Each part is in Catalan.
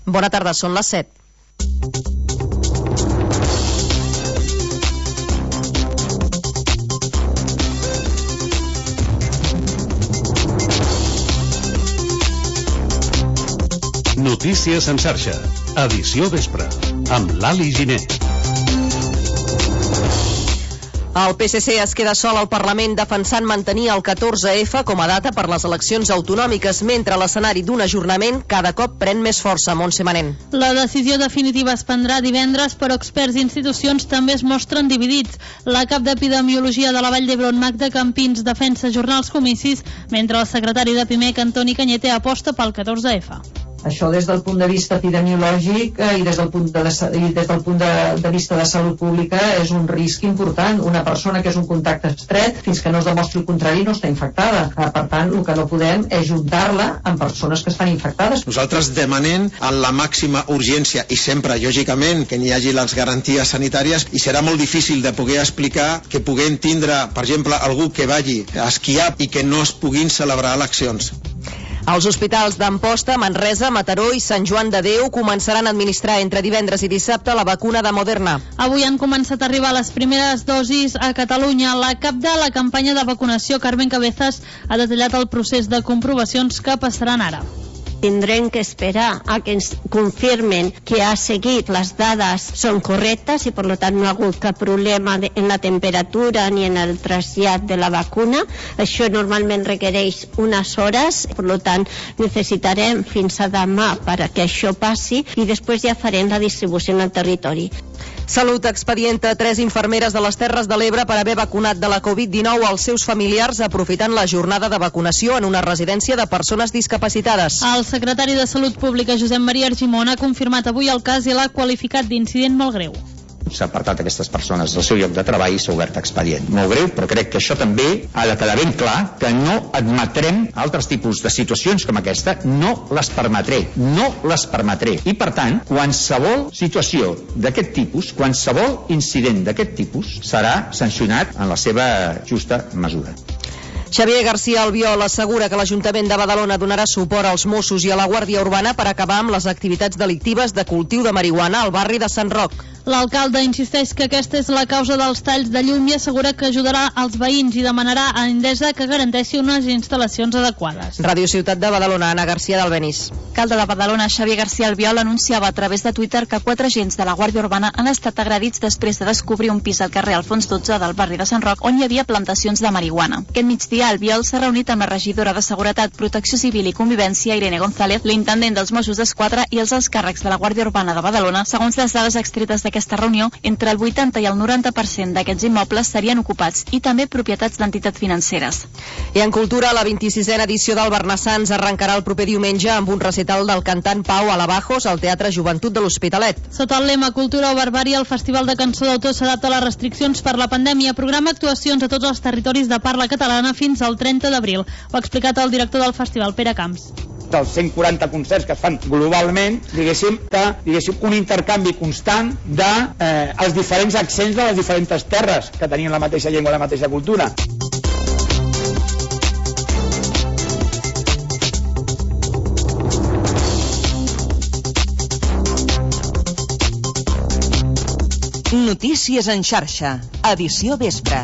Bona tarda, són les 7. Notícies en xarxa, edició vespre, amb Lali Giner. El PSC es queda sol al Parlament defensant mantenir el 14F com a data per les eleccions autonòmiques, mentre l'escenari d'un ajornament cada cop pren més força. Montse Manent. La decisió definitiva es prendrà divendres, però experts i institucions també es mostren dividits. La cap d'Epidemiologia de la Vall d'Hebron, Magda Campins, defensa ajornar els comicis, mentre el secretari de PIMEC, Antoni Cañete, aposta pel 14F. Això des del punt de vista epidemiològic i des del punt de vista de salut pública és un risc important. Una persona que és un contacte estret, fins que no es demostri el contrari, no està infectada. Per tant, el que no podem és juntar-la amb persones que estan infectades. Nosaltres demanem en la màxima urgència i sempre, lògicament, que n'hi hagi les garanties sanitàries, i serà molt difícil de poder explicar que puguem tindre, per exemple, algú que vagi a esquiar i que no es puguin celebrar eleccions. Els hospitals d'Amposta, Manresa, Mataró i Sant Joan de Déu començaran a administrar entre divendres i dissabte la vacuna de Moderna. Avui han començat a arribar les primeres dosis a Catalunya. La cap de la campanya de vacunació, Carmen Cabezas, ha detallat el procés de comprovacions que passaran ara. Tindrem que esperar a que ens confirmen que ha seguit les dades són correctes i per tant no ha hagut cap problema en la temperatura ni en el trasllat de la vacuna. Això normalment requereix unes hores, per tant necessitarem fins a demà perquè això passi i després ja farem la distribució en el territori. Salut expedienta 3 infermeres de les Terres de l'Ebre per haver vacunat de la Covid-19 als seus familiars aprofitant la jornada de vacunació en una residència de persones discapacitades. El secretari de Salut Pública, Josep Maria Argimon, ha confirmat avui el cas i l'ha qualificat d'incident molt greu. S'ha apartat aquestes persones del seu lloc de treball i s'ha obert expedient. Molt greu, però crec que això també ha de quedar ben clar que no admetrem altres tipus de situacions com aquesta, no les permetré. I per tant, qualsevol situació d'aquest tipus, qualsevol incident d'aquest tipus serà sancionat en la seva justa mesura. Xavier García Albiol assegura que l'Ajuntament de Badalona donarà suport als Mossos i a la Guàrdia Urbana per acabar amb les activitats delictives de cultiu de marihuana al barri de Sant Roc. L'alcalde insisteix que aquesta és la causa dels talls de llum i assegura que ajudarà als veïns i demanarà a Endesa que garanteixi unes instal·lacions adequades. Ràdio Ciutat de Badalona, Anna García d'Albéniz. L'alcalde de Badalona, Xavier García Albiol, anunciava a través de Twitter que 4 agents de la Guàrdia Urbana han estat agredits després de descobrir un pis al carrer Alfons 12 del barri de Sant Roc on hi havia plantacions de marihuana. Aquest migdia, Albiol s'ha reunit amb la regidora de Seguretat, Protecció Civil i Convivència, Irene González, l'intendent dels Mossos d'Esquadra i els alts càrrecs de la Guàrdia Urbana de Badalona. Segons les dades extretes d'aquesta reunió, entre el 80 i el 90% d'aquests immobles serien ocupats i també propietats d'entitats financeres. I en cultura, la 26a edició del Barnassans arrencarà el proper diumenge amb un recital del cantant Pau Alabajos al Teatre Joventut de l'Hospitalet. Sota el lema Cultura o Barbària, el Festival de Cançó d'Autor s'adapta a les restriccions per la pandèmia. Programa actuacions a tots els territoris de parla catalana fins al 30 d'abril. Ho ha explicat el director del festival, Pere Camps. Dels 140 concerts que es fan globalment, diguéssim un intercanvi constant de els diferents accents de les diferents terres que tenien la mateixa llengua i la mateixa cultura. Notícies en xarxa, edició vespre.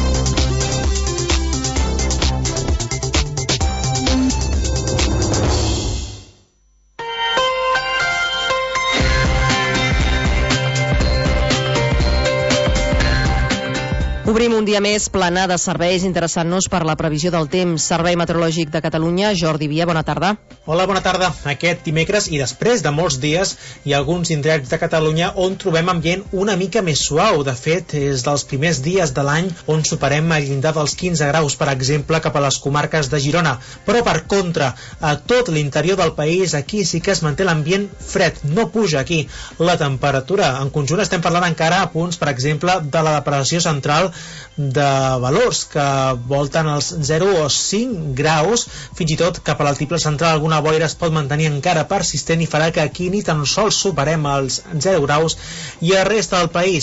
Obrim un dia més plena de serveis interessant-nos per la previsió del temps. Servei Meteorològic de Catalunya, Jordi Via, bona tarda. Hola, bona tarda. Aquest dimecres i després de molts dies hi ha alguns indrets de Catalunya on trobem ambient una mica més suau. De fet, és dels primers dies de l'any on superem el llindar dels 15 graus, per exemple, cap a les comarques de Girona. Però, per contra, a tot l'interior del país, aquí sí que es manté l'ambient fred. No puja aquí la temperatura. En conjunt estem parlant encara a punts, per exemple, de la depressió central de valors que volten els 0 o 5 graus, fins i tot cap a l'altiple central alguna boira es pot mantenir encara persistent i farà que aquí ni tan sols superem els 0 graus, i a la resta del país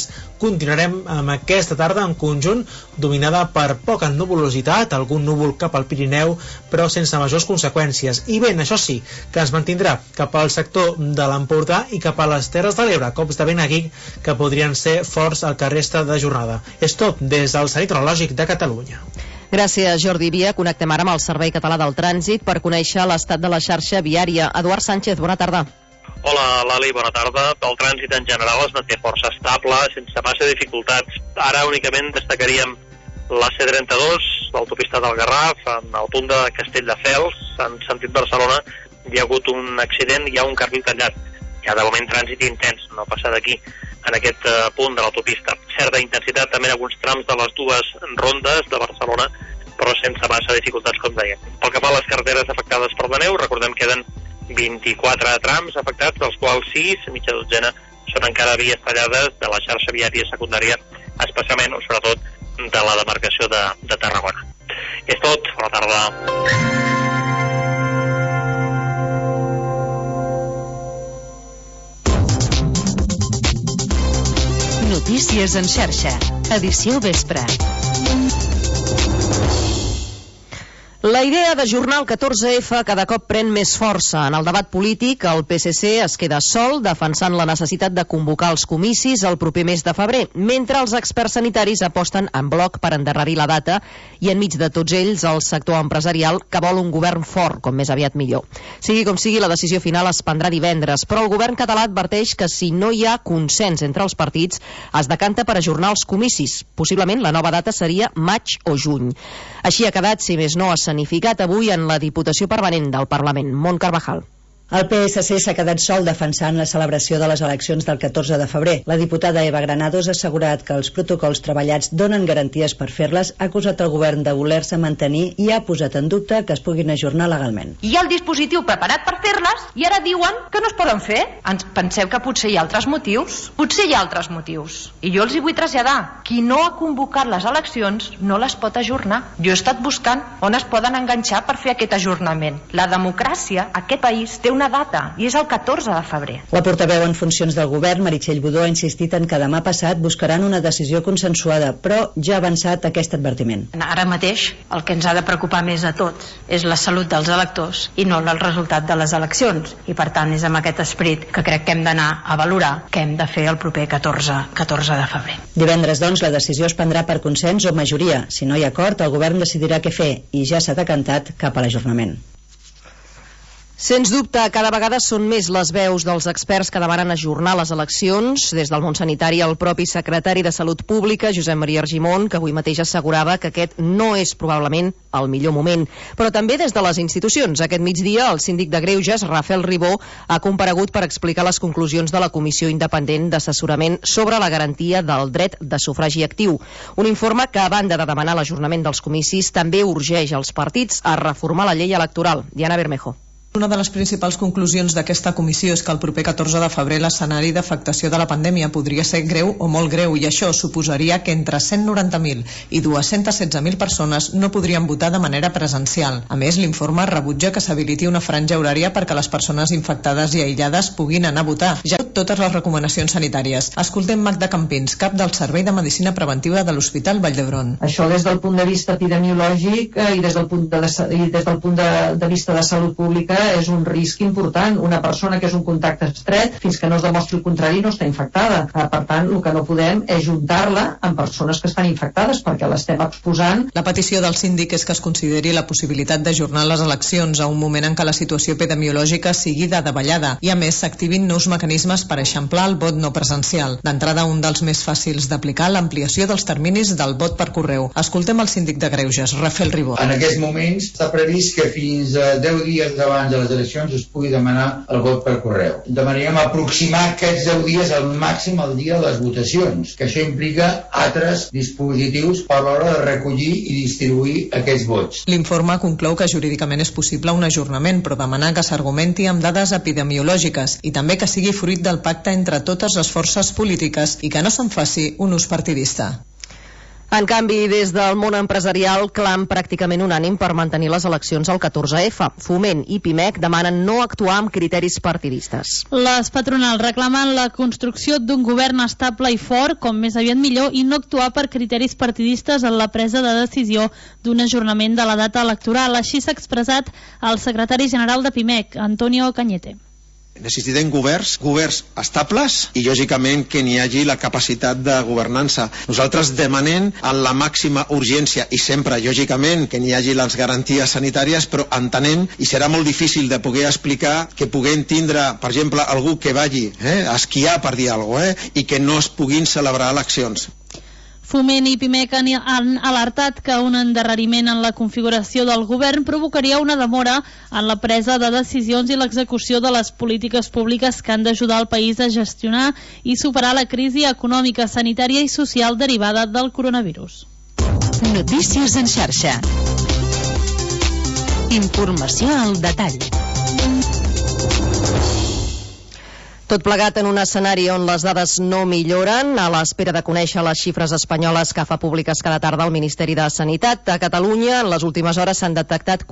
continuarem amb aquesta tarda en conjunt dominada per poca nuvolositat, algun núvol cap al Pirineu, però sense majors conseqüències. I vent, això sí, que ens mantindrà cap al sector de l'Empordà i cap a les Terres de l'Ebre, cops de vent aquí que podrien ser forts al que resta de jornada. És tot des del Servei Meteorològic de Catalunya. Gràcies, Jordi Via. Connectem ara amb el Servei Català del Trànsit per conèixer l'estat de la xarxa viària. Eduard Sánchez, bona tarda. Hola, Lali, bona tarda. El trànsit en general es manté força estable, sense massa dificultats. Ara únicament destacaríem la C32, l'autopista del Garraf, en el punt de Castelldefels, en sentit Barcelona, hi ha hagut un accident, hi ha un carril tallat. Hi ha de moment trànsit intens, no passa d'aquí, en aquest punt de l'autopista. Certa intensitat també en alguns trams de les dues rondes de Barcelona, però sense massa dificultats, com deia. Pel que fa a les carreteres afectades per la neu, recordem que queden 24 trams afectats, dels quals 6, mitja dotzena, són encara vies tallades de la xarxa viària secundària, especialment, o sobretot, de la demarcació de Tarragona. És tot, bona tarda. Notícies en xarxa, edició vespre. La idea d'ajornar el 14F cada cop pren més força. En el debat polític, el PSC es queda sol defensant la necessitat de convocar els comicis el proper mes de febrer, mentre els experts sanitaris aposten en bloc per endarrerir la data i enmig de tots ells el sector empresarial que vol un govern fort, com més aviat millor. Sigui com sigui, la decisió final es prendrà divendres, però el govern català adverteix que si no hi ha consens entre els partits es decanta per ajornar els comicis. Possiblement la nova data seria maig o juny. Així ha quedat, si més no, escenificat avui en la Diputació Permanent del Parlament. Mont Carvajal. El PSC s'ha quedat sol defensant la celebració de les eleccions del 14 de febrer. La diputada Eva Granados ha assegurat que els protocols treballats donen garanties per fer-les, ha acusat el govern de voler-se mantenir i ha posat en dubte que es puguin ajornar legalment. Hi ha el dispositiu preparat per fer-les i ara diuen que no es poden fer. Ens penseu que potser hi ha altres motius? Potser hi ha altres motius. I jo els hi vull traslladar. Qui no ha convocat les eleccions no les pot ajornar. Jo he estat buscant on es poden enganxar per fer aquest ajornament. La democràcia, aquest país, té una data, i és el 14 de febrer. La portaveu en funcions del govern, Meritxell Budó, ha insistit en que demà passat buscaran una decisió consensuada, però ja ha avançat aquest advertiment. Ara mateix el que ens ha de preocupar més a tots és la salut dels electors i no el resultat de les eleccions, i per tant és amb aquest esperit que crec que hem d'anar a valorar què hem de fer el proper 14 de febrer. Divendres, doncs, la decisió es prendrà per consens o majoria. Si no hi ha acord, el govern decidirà què fer i ja s'ha decantat cap a l'ajornament. Sens dubte, cada vegada són més les veus dels experts que demanen ajornar les eleccions. Des del món sanitari, el propi secretari de Salut Pública, Josep Maria Argimon, que avui mateix assegurava que aquest no és probablement el millor moment. Però també des de les institucions. Aquest migdia, el síndic de Greuges, Rafael Ribó, ha comparegut per explicar les conclusions de la Comissió Independent d'Assessorament sobre la garantia del dret de sufragi actiu. Un informe que, a banda de demanar l'ajornament dels comicis, també urgeix els partits a reformar la llei electoral. Diana Bermejo. Una de les principals conclusions d'aquesta comissió és que el proper 14 de febrer l'escenari d'afectació de la pandèmia podria ser greu o molt greu, i això suposaria que entre 190.000 i 216.000 persones no podrien votar de manera presencial. A més, l'informe rebutja que s'habiliti una franja horària perquè les persones infectades i aïllades puguin anar a votar, ja totes les recomanacions sanitàries. Escoltem Magda Campins, cap del Servei de Medicina Preventiva de l'Hospital Vall d'Hebron. Això des del punt de vista epidemiològic i des del punt de vista de salut pública és un risc important. Una persona que és un contacte estret, fins que no es demostri el contrari, no està infectada. Per tant, el que no podem és juntar-la amb persones que estan infectades, perquè l'estem exposant. La petició del síndic és que es consideri la possibilitat d'ajornar les eleccions a un moment en què la situació epidemiològica sigui de davallada i, a més, s'activin nous mecanismes per eixamplar el vot no presencial. D'entrada, un dels més fàcils d'aplicar, l'ampliació dels terminis del vot per correu. Escoltem el síndic de Greuges, Rafael Ribó. En aquests moments està previst que fins a 10 dies abans de les eleccions es pugui demanar el vot per correu. Demanaríem aproximar aquests 10 dies al màxim el dia de les votacions, que això implica altres dispositius per l'hora de recollir i distribuir aquests vots. L'informe conclou que jurídicament és possible un ajornament, però demanar que s'argumenti amb dades epidemiològiques i també que sigui fruit del pacte entre totes les forces polítiques i que no se'n faci un ús partidista. En canvi, des del món empresarial, clam pràcticament unànim per mantenir les eleccions al 14F. Foment i Pimec demanen no actuar amb criteris partidistes. Les patronals reclamen la construcció d'un govern estable i fort, com més aviat millor, i no actuar per criteris partidistes en la presa de decisió d'un ajornament de la data electoral. Així s'ha expressat el secretari general de Pimec, Antonio Cañete. Necessitem governs estables i, lògicament, que n'hi hagi la capacitat de governança. Nosaltres demanem en la màxima urgència i sempre, lògicament, que n'hi hagi les garanties sanitàries, però entenem, i serà molt difícil de poder explicar, que puguem tindre, per exemple, algú que vagi a esquiar, per dir alguna cosa, i que no es puguin celebrar eleccions. Foment i Pimec han alertat que un endarreriment en la configuració del govern provocaria una demora en la presa de decisions i l'execució de les polítiques públiques que han d'ajudar el país a gestionar i superar la crisi econòmica, sanitària i social derivada del coronavirus. Notícies en xarxa. Informació al detall. Tot plegat en un escenari on les dades no milloren, a l'espera de conèixer les xifres espanyoles que fa públiques cada tarda el Ministeri de Sanitat. A Catalunya, en les últimes hores s'han detectat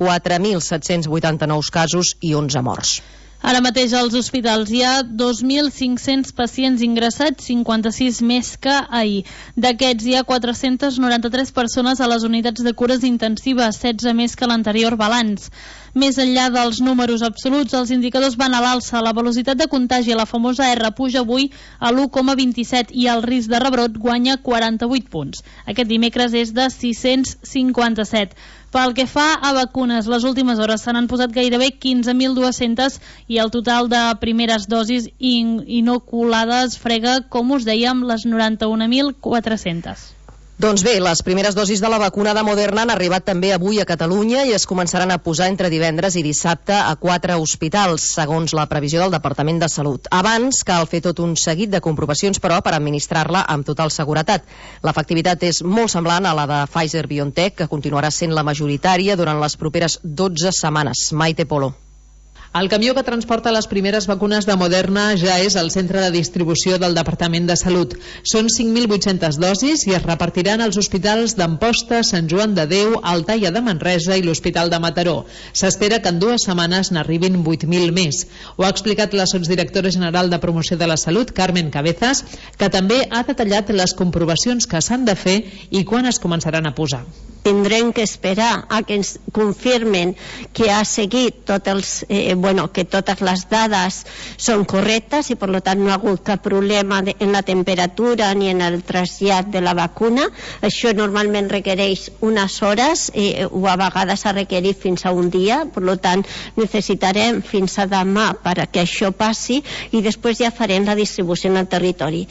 4.789 casos i 11 morts. Ara mateix als hospitals hi ha 2.500 pacients ingressats, 56 més que ahir. D'aquests hi ha 493 persones a les unitats de cures intensives, 16 més que l'anterior balanç. Més enllà dels números absoluts, els indicadors van a l'alça. La velocitat de contagi, la famosa R, puja avui a l'1,27 i el risc de rebrot guanya 48 punts. Aquest dimecres és de 657. Pel que fa a vacunes, les últimes hores se n'han posat gairebé 15.200 i el total de primeres dosis inoculades frega, com us dèiem, les 91.400. Doncs bé, les primeres dosis de la vacuna de Moderna han arribat també avui a Catalunya i es començaran a posar entre divendres i dissabte a 4 hospitals, segons la previsió del Departament de Salut. Abans cal fer tot un seguit de comprovacions, però, per administrar-la amb total seguretat. L'efectivitat és molt semblant a la de Pfizer-BioNTech, que continuarà sent la majoritària durant les properes 12 setmanes. Maite Polo. El camió que transporta les primeres vacunes de Moderna ja és al centre de distribució del Departament de Salut. Són 5.800 dosis i es repartiran als hospitals d'Amposta, Sant Joan de Déu, Altaia de Manresa i l'Hospital de Mataró. S'espera que en 2 setmanes n'arribin 8.000 més. Ho ha explicat la sotsdirectora general de Promoció de la Salut, Carmen Cabezas, que també ha detallat les comprovacions que s'han de fer i quan es començaran a posar. Tindrem que esperar a que ens confirmen que ha seguit que totes les dades són correctes i per tant no ha hagut cap problema en la temperatura ni en el trasllat de la vacuna. Això normalment requereix unes hores o a vegades ha requerit fins a un dia, per tant necessitarem fins a demà perquè això passi i després ja farem la distribució en el territori.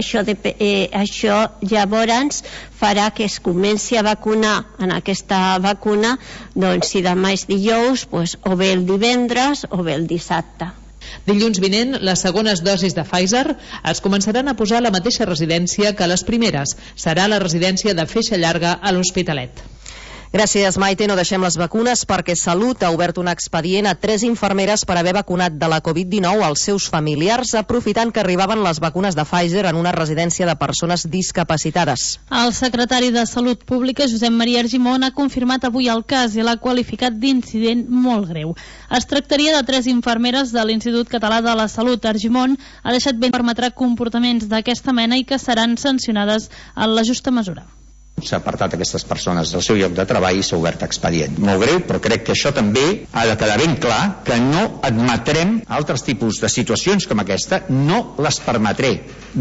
Això llavors farà que es comenci a vacunar en aquesta vacuna, doncs si demà és dijous, o bé el divendres o bé el dissabte. Dilluns vinent, les segones dosis de Pfizer es començaran a posar a la mateixa residència que les primeres. Serà la residència de Feixa Llarga a l'Hospitalet. Gràcies, Maite. No deixem les vacunes perquè Salut ha obert un expedient a 3 infermeres per haver vacunat de la Covid-19 als seus familiars, aprofitant que arribaven les vacunes de Pfizer en una residència de persones discapacitades. El secretari de Salut Pública, Josep Maria Argimon, ha confirmat avui el cas i l'ha qualificat d'incident molt greu. Es tractaria de 3 infermeres de l'Institut Català de la Salut. Argimon ha deixat ben permetre comportaments d'aquesta mena i que seran sancionades en la justa mesura. S'ha apartat aquestes persones del seu lloc de treball i s'ha obert expedient. Molt greu, però crec que això també ha de quedar ben clar que no admetrem altres tipus de situacions com aquesta, no les permetré.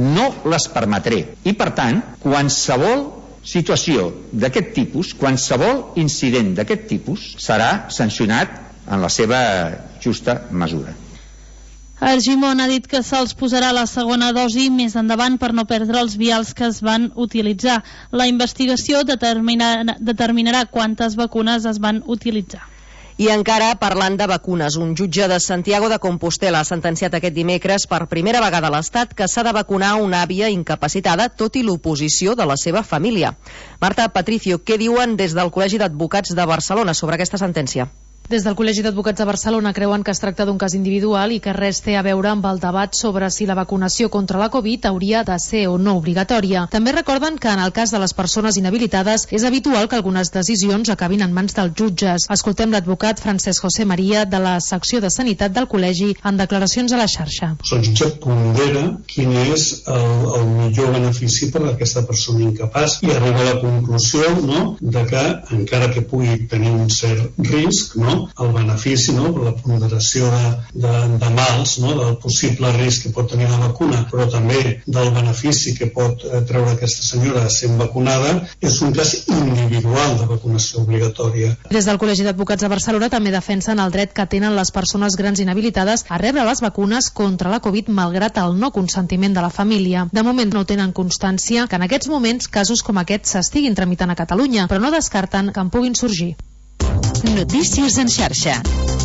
I per tant, qualsevol situació d'aquest tipus, qualsevol incident d'aquest tipus serà sancionat en la seva justa mesura. Argimon ha dit que se'ls posarà la segona dosi més endavant per no perdre els vials que es van utilitzar. La investigació determinarà quantes vacunes es van utilitzar. I encara parlant de vacunes, un jutge de Santiago de Compostela ha sentenciat aquest dimecres per primera vegada a l'Estat que s'ha de vacunar una àvia incapacitada, tot i l'oposició de la seva família. Marta Patricio, què diuen des del Col·legi d'Advocats de Barcelona sobre aquesta sentència? Des del Col·legi d'Advocats de Barcelona creuen que es tracta d'un cas individual i que res té a veure amb el debat sobre si la vacunació contra la Covid hauria de ser o no obligatòria. També recorden que en el cas de les persones inhabilitades és habitual que algunes decisions acabin en mans dels jutges. Escoltem l'advocat Francesc José María de la secció de Sanitat del Col·legi en declaracions a la xarxa. El jutge pondera quin és el millor benefici per a aquesta persona incapaç i arriba a la conclusió, no?, de que encara que pugui tenir un cert risc, no?, el benefici, no?, la ponderació de mals, no?, del possible risc que pot tenir la vacuna, però també del benefici que pot treure aquesta senyora sent vacunada, és un cas individual de vacunació obligatòria. Des del Col·legi d'Advocats de Barcelona també defensen el dret que tenen les persones grans inhabilitades a rebre les vacunes contra la Covid malgrat el no consentiment de la família. De moment no tenen constància que en aquests moments casos com aquest s'estiguin tramitant a Catalunya, però no descarten que en puguin sorgir. Notícies en xarxa.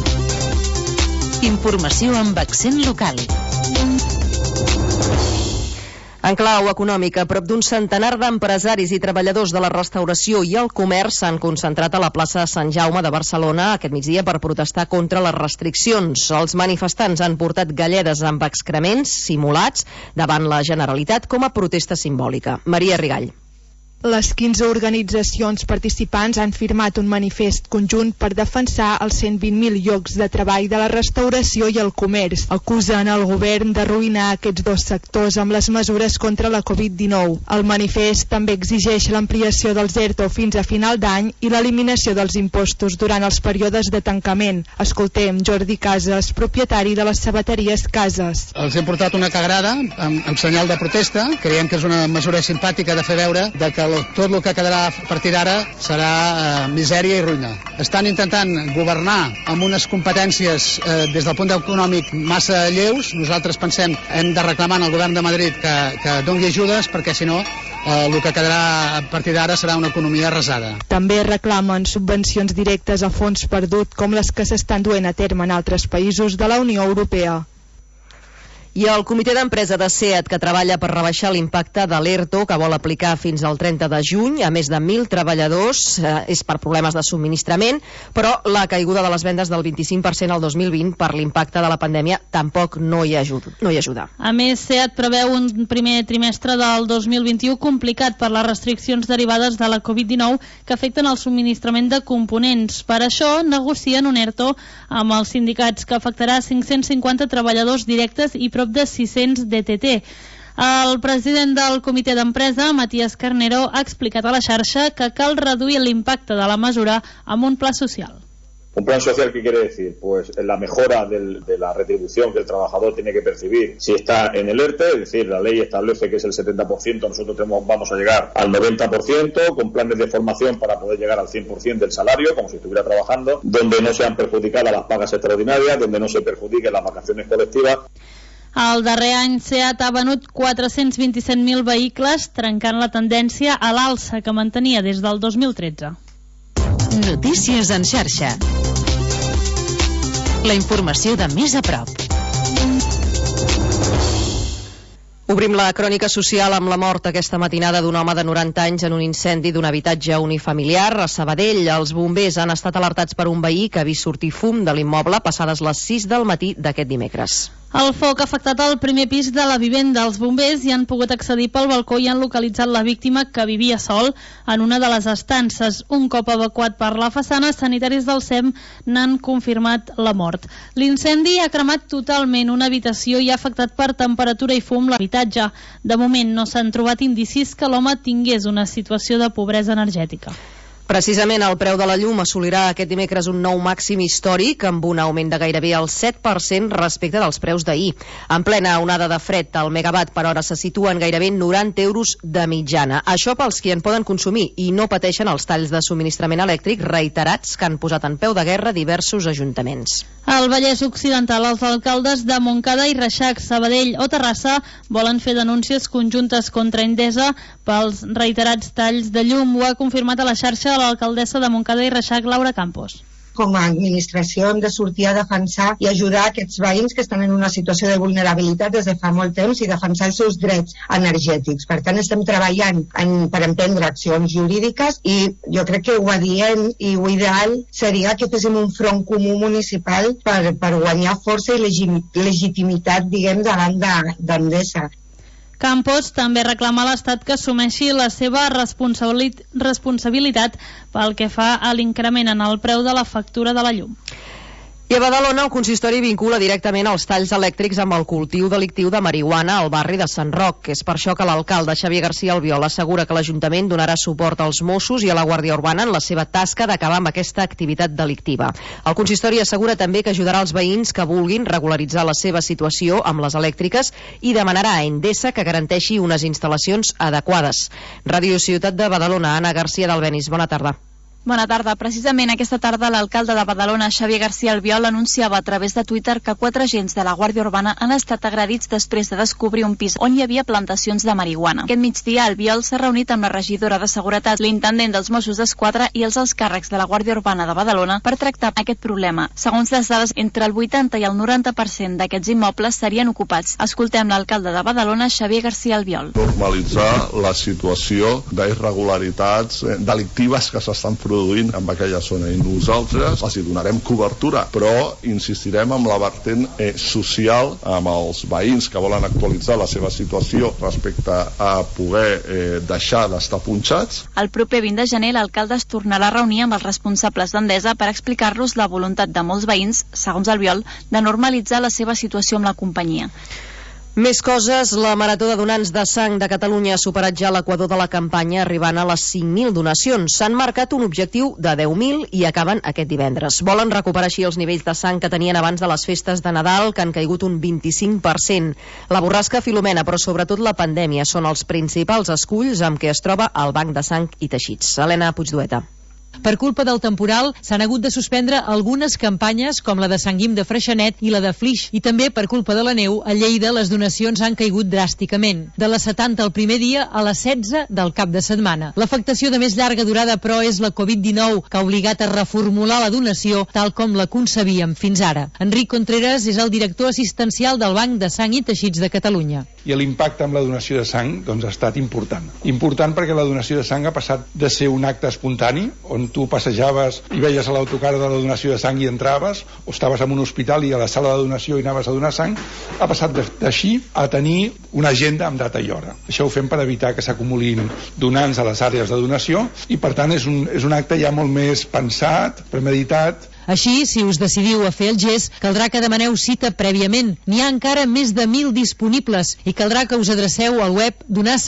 Informació amb accent local. En clau econòmica, prop d'un centenar d'empresaris i treballadors de la restauració i el comerç s'han concentrat a la plaça Sant Jaume de Barcelona aquest migdia per protestar contra les restriccions. Els manifestants han portat galledes amb excrements simulats davant la Generalitat com a protesta simbòlica. Maria Rigall. Les 15 organitzacions participants han firmat un manifest conjunt per defensar els 120.000 llocs de treball de la restauració i el comerç. Acusen el govern d'arruïnar aquests dos sectors amb les mesures contra la Covid-19. El manifest també exigeix l'ampliació dels ERTO fins a final d'any i l'eliminació dels impostos durant els períodes de tancament. Escoltem Jordi Casas, propietari de les sabateries Casas. Els hem portat una cagrada amb senyal de protesta. Creiem que és una mesura simpàtica de fer veure que tot el que quedarà a partir d'ara serà misèria i ruïna. Estan intentant governar amb unes competències des del punt econòmic massa lleus. Nosaltres pensem hem de reclamar al govern de Madrid que doni ajudes perquè si no el que quedarà a partir d'ara serà una economia arrasada. També reclamen subvencions directes a fons perdut com les que s'estan duent a terme en altres països de la Unió Europea. I el comitè d'empresa de SEAT, que treballa per rebaixar l'impacte de l'ERTO, que vol aplicar fins al 30 de juny a més de 1.000 treballadors, és per problemes de subministrament, però la caiguda de les vendes del 25% al 2020 per l'impacte de la pandèmia tampoc no hi ajuda. A més, SEAT preveu un primer trimestre del 2021 complicat per les restriccions derivades de la Covid-19 que afecten el subministrament de components. Per això negocien un ERTO amb els sindicats que afectarà 550 treballadors directes i prop de 600 DTT. El president del comitè d'empresa, Matías Carnero, ha explicat a la xarxa que cal reduir l'impacte de la mesura amb un pla social. ¿Un plan social qué quiere decir? Pues la mejora de la retribución que el trabajador tiene que percibir si está en el ERTE, es decir, la ley establece que es el 70%, nosotros vamos a llegar al 90%, con planes de formación para poder llegar al 100% del salario, como si estuviera trabajando, donde no sean perjudicadas las pagas extraordinarias, donde no se perjudiquen las vacaciones colectivas. El darrer any SEAT ha venut 427.000 vehicles, trencant la tendència a l'alça que mantenia des del 2013. Notícies en xarxa. La informació de més a prop. Obrim la crònica social amb la mort aquesta matinada d'un home de 90 anys en un incendi d'un habitatge unifamiliar a Sabadell. Els bombers han estat alertats per un veí que ha vist sortir fum de l'immoble passades les 6 del matí d'aquest dimecres. El foc ha afectat el primer pis de la vivenda. Els bombers hi han pogut accedir pel balcó i han localitzat la víctima, que vivia sol en una de les estances. Un cop evacuat per la façana, sanitaris del SEM n'han confirmat la mort. L'incendi ha cremat totalment una habitació i ha afectat per temperatura i fum l'habitatge. De moment no s'han trobat indicis que l'home tingués una situació de pobresa energètica. Precisament el preu de la llum assolirà aquest dimecres un nou màxim històric amb un augment de gairebé el 7% respecte dels preus d'ahir. En plena onada de fred, el megawatt per hora se situa en gairebé 90 euros de mitjana. Això pels qui en poden consumir i no pateixen els talls de subministrament elèctric reiterats que han posat en peu de guerra diversos ajuntaments. Al Vallès Occidental, els alcaldes de Montcada i Reixac, Sabadell o Terrassa volen fer denúncies conjuntes contra Endesa pels reiterats talls de llum. Ho ha confirmat a la xarxa l'alcaldessa de Montcada i Reixac, Laura Campos. com a administració hem de sortir a defensar i ajudar aquests veïns que estan en una situació de vulnerabilitat des de fa molt temps i defensar els seus drets energètics. Per tant, estem treballant per emprendre accions jurídiques i jo crec que ho adient i ho ideal seria que féssim un front comú municipal per guanyar força i legitimitat, diguem, davant d'Endesa. Campos també reclama a l'Estat que assumeixi la seva responsabilitat pel que fa a l'increment en el preu de la factura de la llum. I a Badalona el consistori vincula directament els talls elèctrics amb el cultiu delictiu de marihuana al barri de Sant Roc. És per això que l'alcalde Xavier García Albiol assegura que l'Ajuntament donarà suport als Mossos i a la Guàrdia Urbana en la seva tasca d'acabar amb aquesta activitat delictiva. El consistori assegura també que ajudarà els veïns que vulguin regularitzar la seva situació amb les elèctriques i demanarà a Endesa que garanteixi unes instal·lacions adequades. Ràdio Ciutat de Badalona, Anna García d'Albenis, bona tarda. Bona tarda. Precisament aquesta tarda l'alcalde de Badalona, Xavier García Albiol, anunciava a través de Twitter que 4 agents de la Guàrdia Urbana han estat agredits després de descobrir un pis on hi havia plantacions de marihuana. Aquest migdia Albiol s'ha reunit amb la regidora de Seguretat, l'intendent dels Mossos d'Esquadra i els alts càrrecs de la Guàrdia Urbana de Badalona per tractar aquest problema. Segons les dades, entre el 80 i el 90% d'aquests immobles serien ocupats. Escoltem l'alcalde de Badalona, Xavier García Albiol. Normalitzar la situació d'irregularitats delictives que s'estan produint en aquella zona i nosaltres els hi donarem cobertura, però insistirem en la vertent social amb els veïns que volen actualitzar la seva situació respecte a poder deixar d'estar punxats. El proper 20 de gener l'alcalde es tornarà a reunir amb els responsables d'Endesa per explicar-los la voluntat de molts veïns, segons Albiol, de normalitzar la seva situació amb la companyia. Més coses, la Marató de Donants de Sang de Catalunya ha superat ja l'equador de la campanya, arribant a les 5.000 donacions. S'han marcat un objectiu de 10.000 i acaben aquest divendres. Volen recuperar així els nivells de sang que tenien abans de les festes de Nadal, que han caigut un 25%. La borrasca Filomena, però sobretot la pandèmia, són els principals esculls amb què es troba el Banc de Sang i Teixits. Helena Puigdueta. Per culpa del temporal, s'han hagut de suspendre algunes campanyes, com la de Sant Guim de Freixenet i la de Flix, i també per culpa de la neu, a Lleida les donacions han caigut dràsticament. De les 70 el primer dia a les 16 del cap de setmana. L'afectació de més llarga durada, però, és la Covid-19, que ha obligat a reformular la donació tal com la concebíem fins ara. Enric Contreras és el director assistencial del Banc de Sang i Teixits de Catalunya. I l'impacte amb la donació de sang ha estat important. Important perquè la donació de sang ha passat de ser un acte espontani, on tu passejaves i veies a l'autocar de la donació de sang i entraves, o estaves en un hospital i a la sala de donació i anaves a donar sang, ha passat d'així a tenir una agenda amb data i hora. Això ho fem per evitar que s'acumulin donants a les àrees de donació i per tant és un acte ja molt més pensat, premeditat. Així, si us decidiu a fer el gest, caldrà que demaneu cita prèviament. N'hi ha encara més de 1.000 disponibles i caldrà que us adreceu al web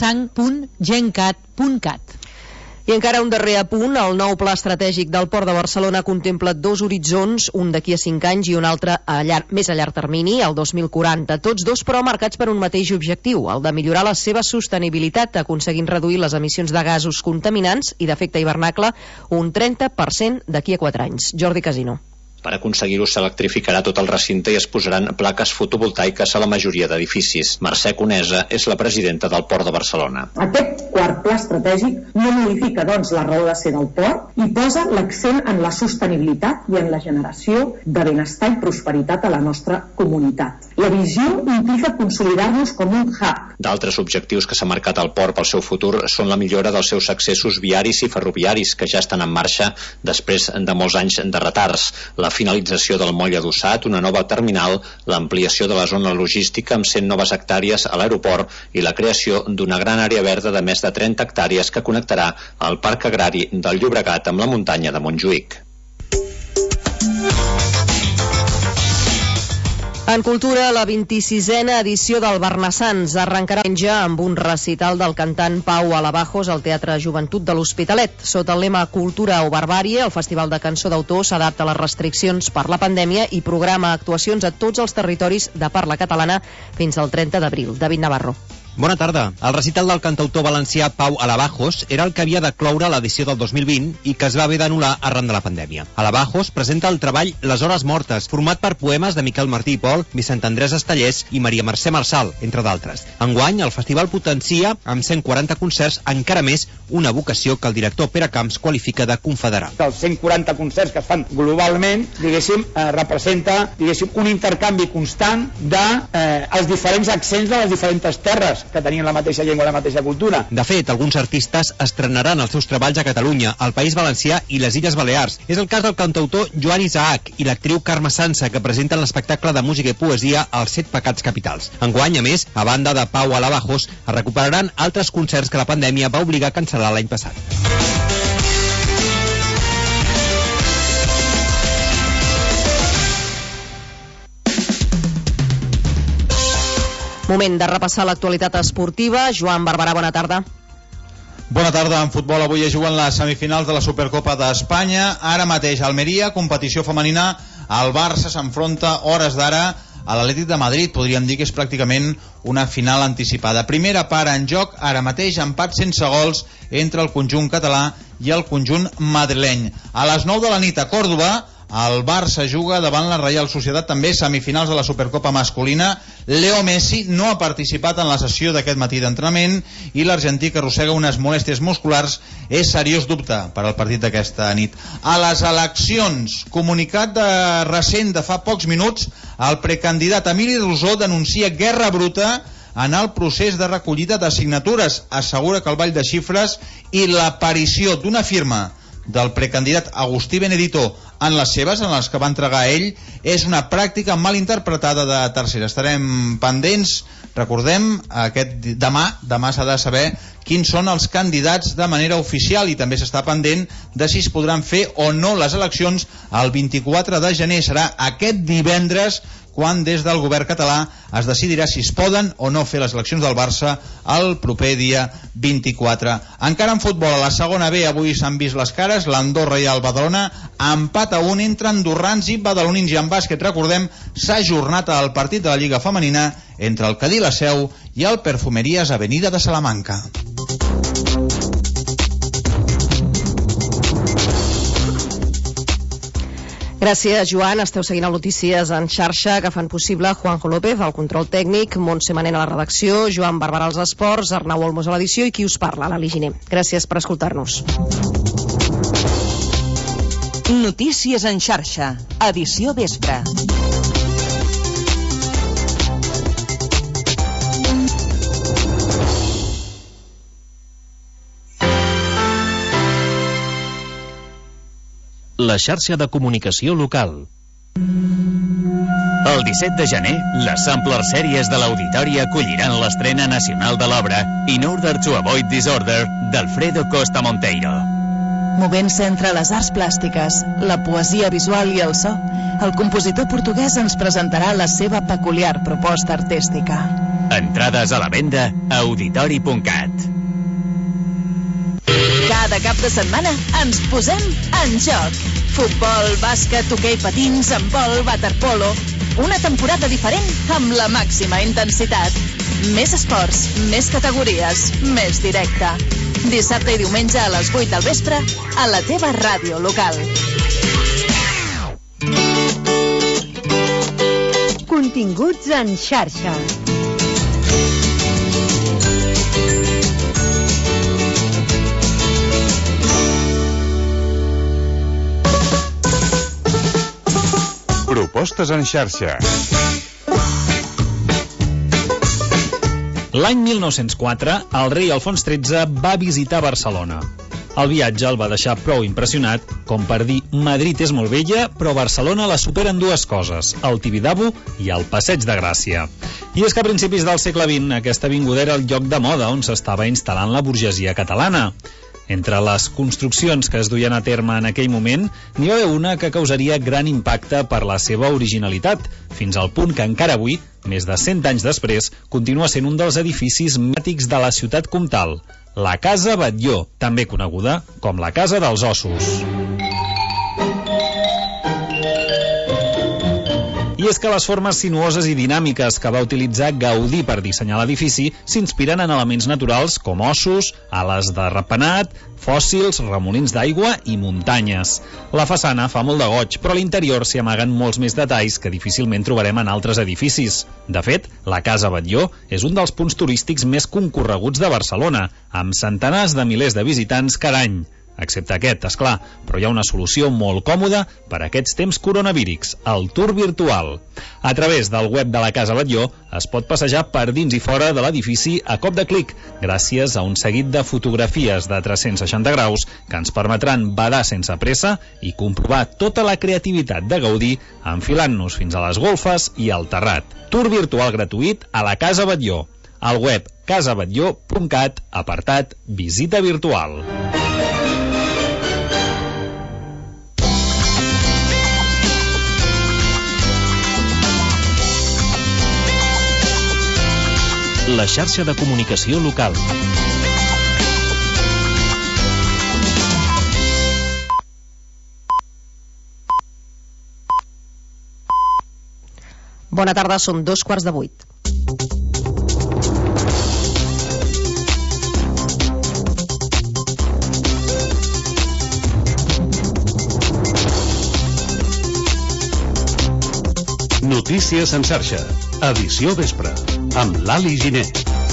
donarsang.gencat.cat. I encara un darrer apunt, el nou pla estratègic del Port de Barcelona contempla 2 horitzons, un d'aquí a 5 anys i un altre més a llarg termini, el 2040. Tots dos, però, marcats per un mateix objectiu, el de millorar la seva sostenibilitat, aconseguint reduir les emissions de gasos contaminants i d'efecte hivernacle un 30% d'aquí a 4 anys. Jordi Casino. Per aconseguir-ho s'electrificarà tot el recinte i es posaran plaques fotovoltaiques a la majoria d'edificis. Mercè Conesa és la presidenta del Port de Barcelona. Aquest quart pla estratègic no modifica, doncs, la raó de ser del port i posa l'accent en la sostenibilitat i en la generació de benestar i prosperitat a la nostra comunitat. La visió implica consolidar-nos com un hub. D'altres objectius que s'ha marcat el port pel seu futur són la millora dels seus accessos viaris i ferroviaris, que ja estan en marxa després de molts anys de retards. La finalització del moll adossat, una nova terminal, l'ampliació de la zona logística amb 100 noves hectàrees a l'aeroport i la creació d'una gran àrea verda de més de 30 hectàrees que connectarà el Parc Agrari del Llobregat amb la muntanya de Montjuïc. En cultura, la 26a edició del Barnassans arrencarà diumenge amb un recital del cantant Pau Alabajos al Teatre Joventut de l'Hospitalet. Sota el lema Cultura o Barbàrie, el Festival de Cançó d'Autor s'adapta a les restriccions per la pandèmia i programa actuacions a tots els territoris de parla catalana fins al 30 d'abril. David Navarro. Bona tarda. El recital del cantautor valencià Pau Alabajos era el que havia de cloure l'edició del 2020 i que es va haver d'anul·lar arran de la pandèmia. Alabajos presenta el treball Les hores mortes, format per poemes de Miquel Martí i Pol, Vicent Andrés Estellers i Maria Mercè Marçal, entre d'altres. Enguany, el festival potencia, amb 140 concerts, encara més una vocació que el director Pere Camps qualifica de confederal. Els 140 concerts que es fan globalment, representa, un intercanvi constant dels diferents accents de les diferents terres que tenien la mateixa llengua i la mateixa cultura. De fet, alguns artistes estrenaran els seus treballs a Catalunya, al País Valencià i les Illes Balears. És el cas del cantautor Joan Isaac i l'actriu Carme Sansa, que presenten l'espectacle de música i poesia als 7 pecats capitals. Enguany, a més, a banda de Pau Alabajos, es recuperaran altres concerts que la pandèmia va obligar a cancel·lar l'any passat. Moment de repassar l'actualitat esportiva. Joan Barberà, bona tarda. Bona tarda. En futbol avui es juguen les semifinals de la Supercopa d'Espanya. Ara mateix Almeria, competició femenina. El Barça s'enfronta hores d'ara a l'Atlètic de Madrid. Podríem dir que és pràcticament una final anticipada. Primera part en joc, ara mateix empat sense gols entre el conjunt català i el conjunt madrileny. A les 9 de la nit a Còrdova, el Barça juga davant la Reial Societat, també semifinals de la Supercopa masculina. Leo Messi no ha participat en la sessió d'aquest matí d'entrenament i l'argentí, que arrossega unes molèsties musculars, és seriós dubte per al partit d'aquesta nit. A les eleccions, comunicat recent de fa pocs minuts, el precandidat Emili Rosó denuncia guerra bruta en el procés de recollida de signatures. Assegura que el ball de xifres i l'aparició d'una firma del precandidat Agustí Benedito en les seves, en les que va entregar ell, és una pràctica mal interpretada de tercera. Estarem pendents, recordem, demà s'ha de saber quins són els candidats de manera oficial i també s'està pendent de si es podran fer o no les eleccions el 24 de gener. Serà aquest divendres quan des del govern català es decidirà si es poden o no fer les eleccions del Barça el proper dia 24. Encara en futbol, a la segona B, avui s'han vist les cares, l'Andorra i el Badalona, empat a 1 entre andorrans i badalonins. I en bàsquet, recordem, s'ha ajornat el partit de la Lliga Femenina entre el Cadí La Seu i el Perfumeries Avenida de Salamanca. Gràcies, Joan. Esteu seguint el Notícies en xarxa, que fan possible Juanjo López, el control tècnic, Montse Manent a la redacció, Joan Barberà als esports, Arnau Olmos a l'edició i qui us parla, l'Ali Giner. Gràcies per escoltar-nos. Notícies en xarxa, edició vespre. La xarxa de comunicació local. El 17 de gener, les Sampler Sèries de l'Auditori acolliran l'estrena nacional de l'obra In Order to Avoid Disorder d'Alfredo Costa Monteiro. Movent-se entre les arts plàstiques, la poesia visual i el so, el compositor portuguès ens presentarà la seva peculiar proposta artística. Entrades a la venda a auditori.cat. Cada cap de setmana ens posem en joc. Futbol, bàsquet, hoquei patins, handbol, waterpolo. Una temporada diferent amb la màxima intensitat. Més esports, més categories, més directe. Dissabte i diumenge a les 8 del vespre a la teva ràdio local. Continguts en xarxa. Propostes en xarxa. L'any 1904, el rei Alfons XIII va visitar Barcelona. El viatge el va deixar prou impressionat com per dir Madrid és molt bella, però Barcelona la superen dues coses, el Tibidabo i el Passeig de Gràcia. I és que a principis del segle XX aquesta avinguda era el lloc de moda on s'estava instal·lant la burgesia catalana. Entre les construccions que es duien a terme en aquell moment, n'hi va haver una que causaria gran impacte per la seva originalitat, fins al punt que encara avui, més de 100 anys després, continua sent un dels edificis mítics de la ciutat comtal, la Casa Batlló, també coneguda com la Casa dels Ossos. I és que les formes sinuoses i dinàmiques que va utilitzar Gaudí per dissenyar l'edifici s'inspiren en elements naturals com ossos, ales de ratpenat, fòssils, remolins d'aigua i muntanyes. La façana fa molt de goig, però a l'interior s'hi amaguen molts més detalls que difícilment trobarem en altres edificis. De fet, la Casa Batlló és un dels punts turístics més concorreguts de Barcelona, amb centenars de milers de visitants cada any. Excepte aquest, esclar, però hi ha una solució molt còmoda per a aquests temps coronavírics, el tour virtual. A través del web de la Casa Batlló es pot passejar per dins i fora de l'edifici a cop de clic, gràcies a un seguit de fotografies de 360 graus que ens permetran badar sense pressa i comprovar tota la creativitat de Gaudí enfilant-nos fins a les golfes i al terrat. Tour virtual gratuït a la Casa Batlló. Al web casabatlló.cat, apartat Visita virtual. La xarxa de comunicació local. Bona tarda, són 7:45. Notícies en xarxa. Edició vespre, amb l'Ali Giner.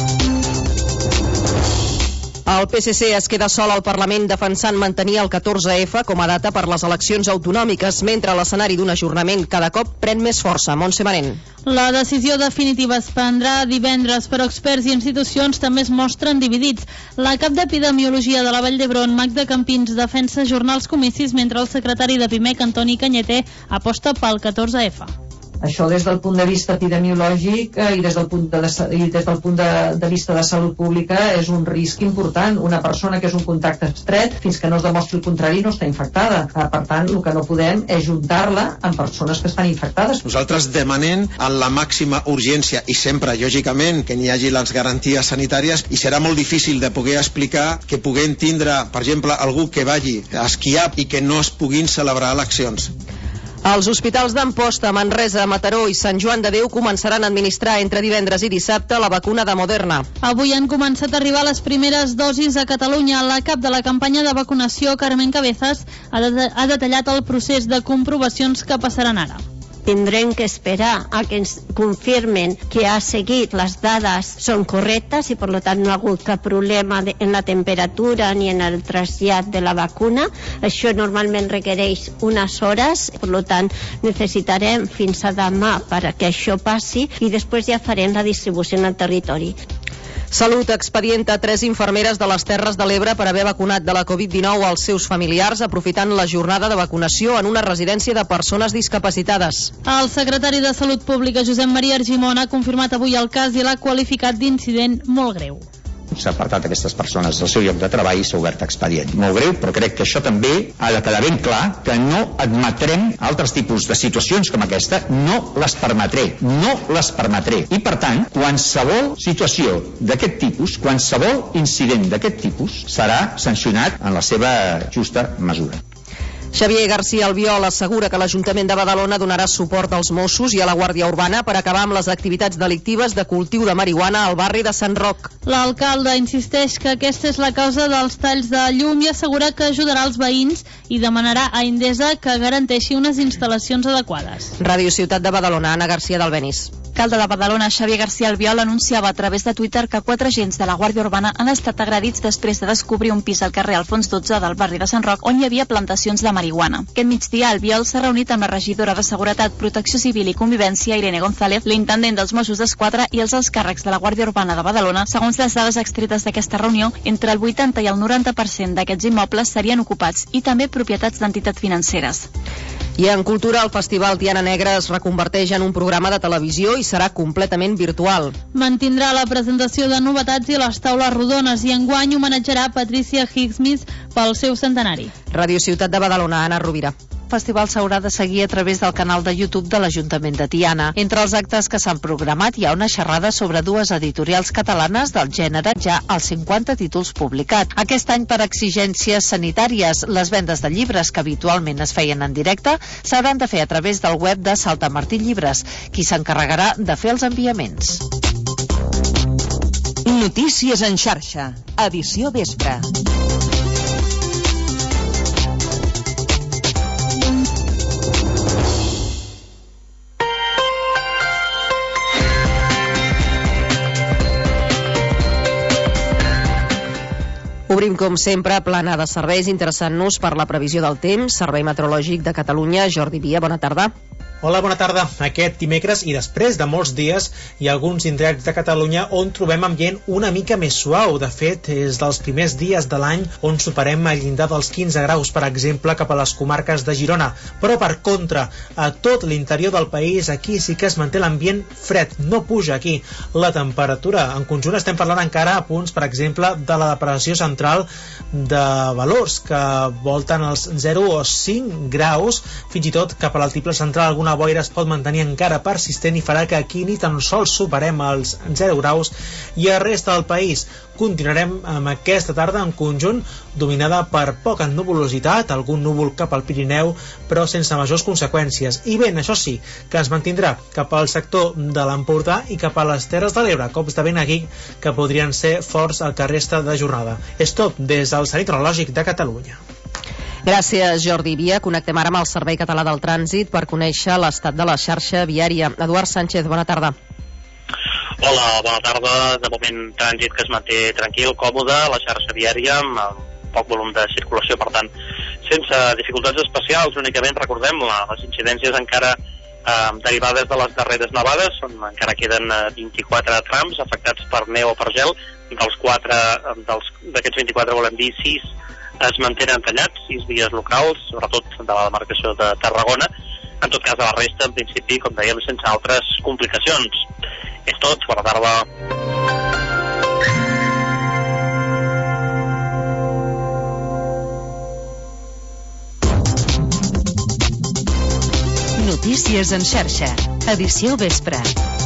El PSC es queda sol al Parlament defensant mantenir el 14F com a data per les eleccions autonòmiques, mentre l'escenari d'un ajornament cada cop pren més força. Montse Marent. La decisió definitiva es prendrà divendres, però experts i institucions també es mostren dividits. La cap d'Epidemiologia de la Vall d'Hebron, Magda Campins, defensa ajornar els comicis, mentre el secretari de PIMEC, Antoni Cañeter, aposta pel 14F. Això des del punt de vista epidemiològic i des del punt de vista de salut pública és un risc important. Una persona que és un contacte estret, fins que no es demostri el contrari, no està infectada. Per tant, el que no podem és juntar-la amb persones que estan infectades. Nosaltres demanem en la màxima urgència i sempre, lògicament, que n'hi hagi les garanties sanitàries, i serà molt difícil de poder explicar que puguem tindre, per exemple, algú que vagi a esquiar i que no es puguin celebrar eleccions. Els hospitals d'Amposta, Manresa, Mataró i Sant Joan de Déu començaran a administrar entre divendres i dissabte la vacuna de Moderna. Avui han començat a arribar les primeres dosis a Catalunya. La cap de la campanya de vacunació, Carmen Cabezas, ha detallat el procés de comprovacions que passaran ara. Tindrem que esperar a que ens confirmen que ha seguit, les dades són correctes i per tant no ha hagut cap problema en la temperatura ni en el trasllat de la vacuna. Això normalment requereix unes hores, per tant necessitarem fins a demà perquè això passi i després ja farem la distribució en el territori. Salut expedienta 3 infermeres de les Terres de l'Ebre per haver vacunat de la Covid-19 als seus familiars, aprofitant la jornada de vacunació en una residència de persones discapacitades. El secretari de Salut Pública, Josep Maria Argimon, ha confirmat avui el cas i l'ha qualificat d'incident molt greu. S'ha apartat aquestes persones del seu lloc de treball i s'ha obert expedient. Molt greu, però crec que això també ha de quedar ben clar que no admetrem altres tipus de situacions com aquesta, no les permetré. I per tant, qualsevol situació d'aquest tipus, qualsevol incident d'aquest tipus serà sancionat en la seva justa mesura. Xavier García Albiol assegura que l'Ajuntament de Badalona donarà suport als Mossos i a la Guàrdia Urbana per acabar amb les activitats delictives de cultiu de marihuana al barri de Sant Roc. L'alcalde insisteix que aquesta és la causa dels talls de llum i assegura que ajudarà els veïns i demanarà a Endesa que garanteixi unes instal·lacions adequades. Ràdio Ciutat de Badalona, Anna García d'Albenis. L'alcalde de Badalona, Xavier García Albiol, anunciava a través de Twitter que 4 agents de la Guàrdia Urbana han estat agredits després de descobrir un pis al carrer Alfons 12 del barri de Sant Roc on hi havia plantacions de marihuana. Aquest migdia, Albiol s'ha reunit amb la regidora de Seguretat, Protecció Civil i Convivència, Irene González, l'intendent dels Mossos d'Esquadra i els alts càrrecs de la Guàrdia Urbana de Badalona. Segons les dades extretes d'aquesta reunió, entre el 80 i el 90% d'aquests immobles serien ocupats i també propietats d'entitats financeres. I en cultura, el Festival Tiana Negra es reconverteix en un programa de televisió i serà completament virtual. Mantindrà la presentació de novetats i les taules rodones i enguany homenatjarà Patricia Highsmith pel seu centenari. Ràdio Ciutat de Badalona, Anna Rovira. festival s'haurà de seguir a través del canal de YouTube de l'Ajuntament de Tiana. Entre els actes que s'han programat hi ha una xerrada sobre dues editorials catalanes del gènere ja als 50 títols publicats. Aquest any, per exigències sanitàries, les vendes de llibres que habitualment es feien en directe s'hauran de fer a través del web de Saltamartí Llibres, qui s'encarregarà de fer els enviaments. Notícies en xarxa, edició vespre. Obrim, com sempre, plana de serveis, interessant-nos per la previsió del temps. Servei Meteorològic de Catalunya, Jordi Via, bona tarda. Hola, bona tarda. Aquest dimecres i després de molts dies hi ha alguns indrets de Catalunya on trobem ambient una mica més suau. De fet, és dels primers dies de l'any on superem el llindar dels 15 graus, per exemple, cap a les comarques de Girona. Però, per contra, a tot l'interior del país, aquí sí que es manté l'ambient fred. No puja aquí la temperatura. En conjunt estem parlant encara a punts, per exemple, de la depressió central de valors que volten els 0 o 5 graus, fins i tot cap a l'altiple central. Alguna boira es pot mantenir encara persistent i farà que aquí ni tan sols superem els 0 graus, i a resta del país continuarem amb aquesta tarda en conjunt dominada per poca nuvolositat, algun núvol cap al Pirineu, però sense majors conseqüències. I vent, això sí, que es mantindrà cap al sector de l'Empordà i cap a les Terres de l'Ebre, cops de vent aquí que podrien ser forts el que resta de jornada. És tot des del Servei Meteorològic de Catalunya. Gràcies, Jordi Via. Connectem ara amb el Servei Català del Trànsit per conèixer l'estat de la xarxa viària. Eduard Sánchez, bona tarda. Hola, bona tarda. De moment, trànsit que es manté tranquil, còmode, la xarxa viària amb poc volum de circulació, per tant, sense dificultats especials. Únicament recordem les incidències encara derivades de les darreres nevades, on encara queden 24 trams afectats per neu o per gel. D'aquests 24 volem dir 6 es mantenen tallats, 6 vies locals, sobretot de la demarcació de Tarragona. En tot cas, a la resta, en principi, com dèiem, sense altres complicacions. És tot, bona tarda. Notícies en xarxa, edició vespre.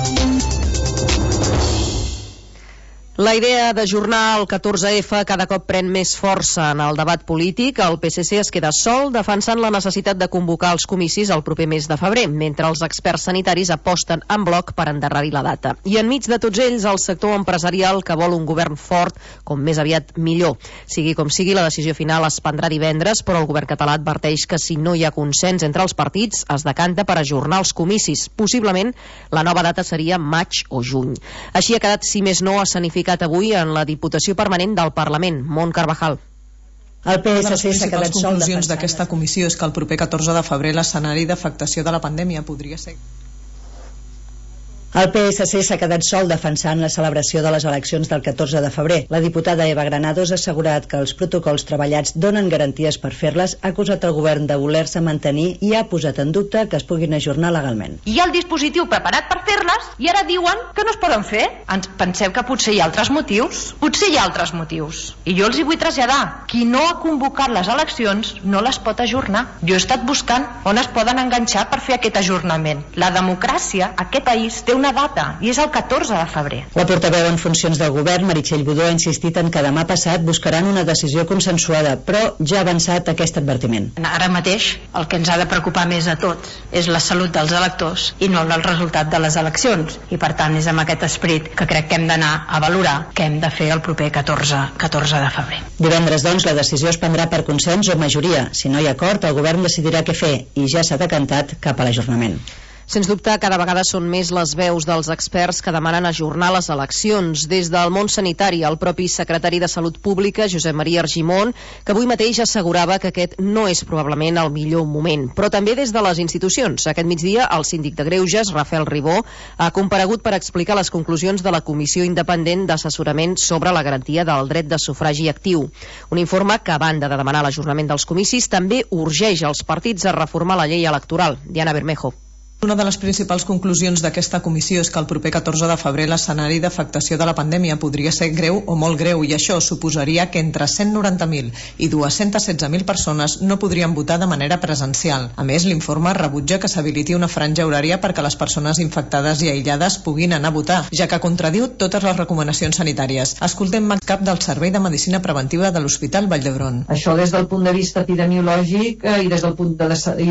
La idea d'ajornar el 14F cada cop pren més força en el debat polític. El PSC es queda sol defensant la necessitat de convocar els comicis el proper mes de febrer, mentre els experts sanitaris aposten en bloc per endarrerir la data. I enmig de tots ells, el sector empresarial que vol un govern fort, com més aviat millor. Sigui com sigui, la decisió final es prendrà divendres, però el govern català adverteix que si no hi ha consens entre els partits, es decanta per ajornar els comicis. Possiblement, la nova data seria maig o juny. Així ha quedat, si més no, escenificat avui en la Diputació Permanent del Parlament. Mont Carvajal. El PSC s'ha quedat sol. Les conclusions d'aquesta comissió és que el proper 14 de febrer l'escenari d'afectació de la pandèmia podria ser... El PSC s'ha quedat sol defensant la celebració de les eleccions del 14 de febrer. La diputada Eva Granados ha assegurat que els protocols treballats donen garanties per fer-les, ha acusat el govern de voler-se mantenir i ha posat en dubte que es puguin ajornar legalment. Hi ha el dispositiu preparat per fer-les i ara diuen que no es poden fer. Ens penseu que potser hi ha altres motius? Potser hi ha altres motius. I jo els hi vull traslladar. Qui no ha convocat les eleccions no les pot ajornar. Jo he estat buscant on es poden enganxar per fer aquest ajornament. La democràcia, aquest país, té una data, i és el 14 de febrer. La portaveu en funcions del govern, Meritxell Budó, ha insistit en que demà passat buscaran una decisió consensuada, però ja ha avançat aquest advertiment. Ara mateix el que ens ha de preocupar més a tots és la salut dels electors i no el resultat de les eleccions, i per tant és amb aquest esperit que crec que hem d'anar a valorar què hem de fer el proper 14 de febrer. Divendres, doncs, la decisió es prendrà per consens o majoria. Si no hi ha acord, el govern decidirà què fer i ja s'ha decantat cap a l'ajornament. Sens dubte, cada vegada són més les veus dels experts que demanen ajornar les eleccions. Des del món sanitari, el propi secretari de Salut Pública, Josep Maria Argimon, que avui mateix assegurava que aquest no és probablement el millor moment. Però també des de les institucions. Aquest migdia, el síndic de Greuges, Rafael Ribó, ha comparegut per explicar les conclusions de la Comissió Independent d'Assessorament sobre la garantia del dret de sufragi actiu. Un informe que, a banda de demanar l'ajornament dels comicis, també urgeix els partits a reformar la llei electoral. Diana Bermejo. Una de les principals conclusions d'aquesta comissió és que el proper 14 de febrer l'escenari d'afectació de la pandèmia podria ser greu o molt greu, i això suposaria que entre 190.000 i 216.000 persones no podrien votar de manera presencial. A més, l'informe rebutja que s'habiliti una franja horària perquè les persones infectades i aïllades puguin anar a votar, ja que contradiu totes les recomanacions sanitàries. Escoltem Max Cap del Servei de Medicina Preventiva de l'Hospital Vall d'Hebron. Això des del punt de vista epidemiològic i des del punt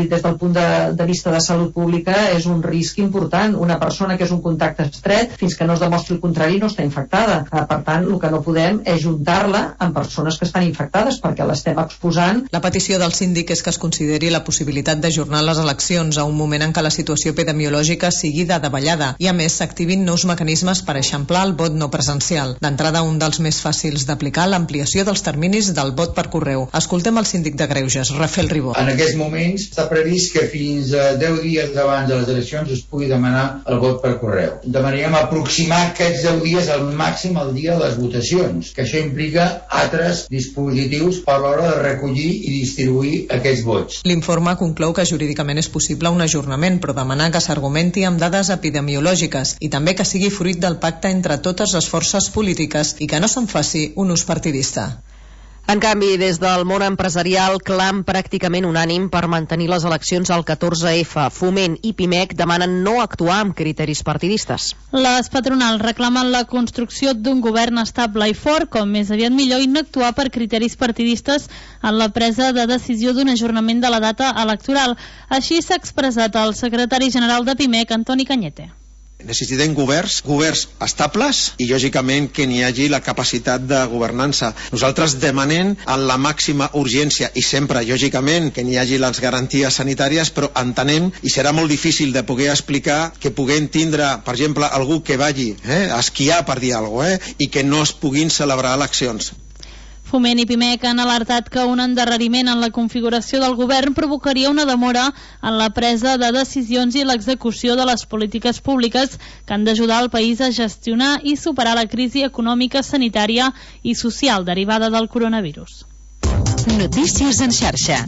de vista de salut pública és un risc important. Una persona que és un contacte estret, fins que no es demostri el contrari, no està infectada. Per tant, el que no podem és juntar-la amb persones que estan infectades, perquè l'estem exposant. La petició del síndic és que es consideri la possibilitat d'ajornar les eleccions a un moment en què la situació epidemiològica sigui de davallada i, a més, s'activin nous mecanismes per eixamplar el vot no presencial. D'entrada, un dels més fàcils d'aplicar, l'ampliació dels terminis del vot per correu. Escoltem el síndic de Greuges, Rafael Ribó. En aquests moments està previst que fins a 10 dies abans de les eleccions es pugui demanar el vot per correu. Demanaríem aproximar aquests 10 dies al màxim el dia de les votacions, que això implica altres dispositius per l'hora de recollir i distribuir aquests vots. L'informe conclou que jurídicament és possible un ajornament, però demanar que s'argumenti amb dades epidemiològiques i també que sigui fruit del pacte entre totes les forces polítiques i que no se'n faci un ús partidista. En canvi, des del món empresarial, clam pràcticament unànim per mantenir les eleccions al 14F. Foment i PIMEC demanen no actuar amb criteris partidistes. Les patronals reclamen la construcció d'un govern estable i fort, com més aviat millor, i no actuar per criteris partidistes en la presa de decisió d'un ajornament de la data electoral. Així s'ha expressat el secretari general de PIMEC, Antoni Cañete. Necessitem governs estables i, lògicament, que n'hi hagi la capacitat de governança. Nosaltres demanem en la màxima urgència i sempre, lògicament, que n'hi hagi les garanties sanitàries, però entenem, i serà molt difícil de poder explicar, que puguem tindre, per exemple, algú que vagi a esquiar, per dir alguna cosa, i que no es puguin celebrar eleccions. Foment i PIMEC han alertat que un endarreriment en la configuració del govern provocaria una demora en la presa de decisions i l'execució de les polítiques públiques que han d'ajudar el país a gestionar i superar la crisi econòmica, sanitària i social derivada del coronavirus. Notícies en xarxa.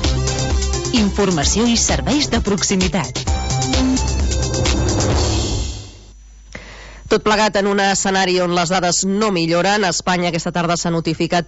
Informació i serveis de proximitat. Tot plegat en un escenari on les dades no milloren. A Espanya aquesta tarda s'ha notificat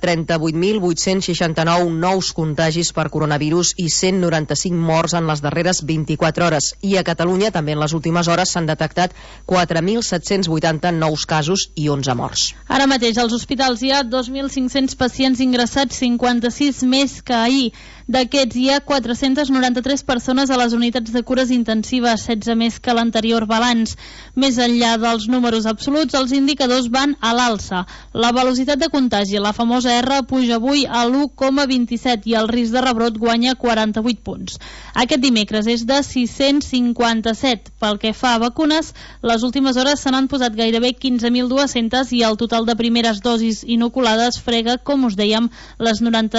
38.869 nous contagis per coronavirus i 195 morts en les darreres 24 hores. I a Catalunya també en les últimes hores s'han detectat 4.780 nous casos i 11 morts. Ara mateix als hospitals hi ha 2.500 pacients ingressats, 56 més que ahir. D'aquests hi ha 493 persones a les unitats de cures intensives, 16 més que l'anterior balanç. Més enllà dels números absoluts, els indicadors van a l'alça. La velocitat de contagi, la famosa R, puja avui a l'1,27 i el risc de rebrot guanya 48 punts. Aquest dimecres és de 657. Pel que fa a vacunes, les últimes hores se n'han posat gairebé 15.200 i el total de primeres dosis inoculades frega, com us dèiem, les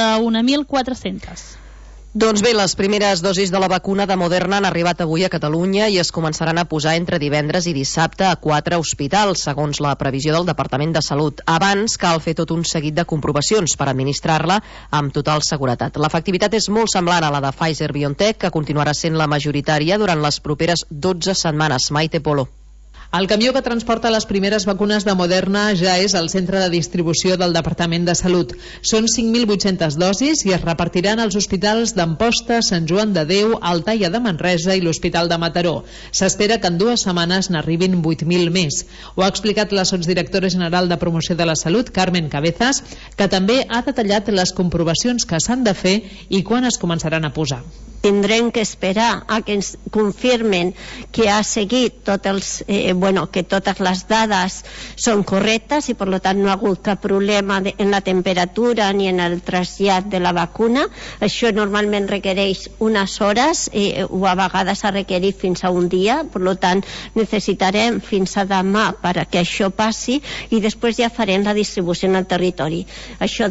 91.400. Doncs bé, les primeres dosis de la vacuna de Moderna han arribat avui a Catalunya i es començaran a posar entre divendres i dissabte a 4 hospitals, segons la previsió del Departament de Salut. Abans cal fer tot un seguit de comprovacions per administrar-la amb total seguretat. L'efectivitat és molt semblant a la de Pfizer-BioNTech, que continuarà sent la majoritària durant les properes 12 setmanes. Maite Polo. El camió que transporta les primeres vacunes de Moderna ja és al centre de distribució del Departament de Salut. Són 5.800 dosis i es repartiran als hospitals d'Amposta, Sant Joan de Déu, Altaia de Manresa i l'Hospital de Mataró. S'espera que en 2 setmanes n'arribin 8.000 més. Ho ha explicat la sotsdirectora general de Promoció de la Salut, Carmen Cabezas, que també ha detallat les comprovacions que s'han de fer i quan es començaran a posar. Tindrem que esperar a que ens confirmen que ha seguit que totes les dades són correctes i per tant no ha hagut cap problema en la temperatura ni en el trasllat de la vacuna. Això normalment requereix unes hores o a vegades ha requerit fins a un dia, per tant necessitarem fins a demà perquè això passi i després ja farem la distribució en el territori. Això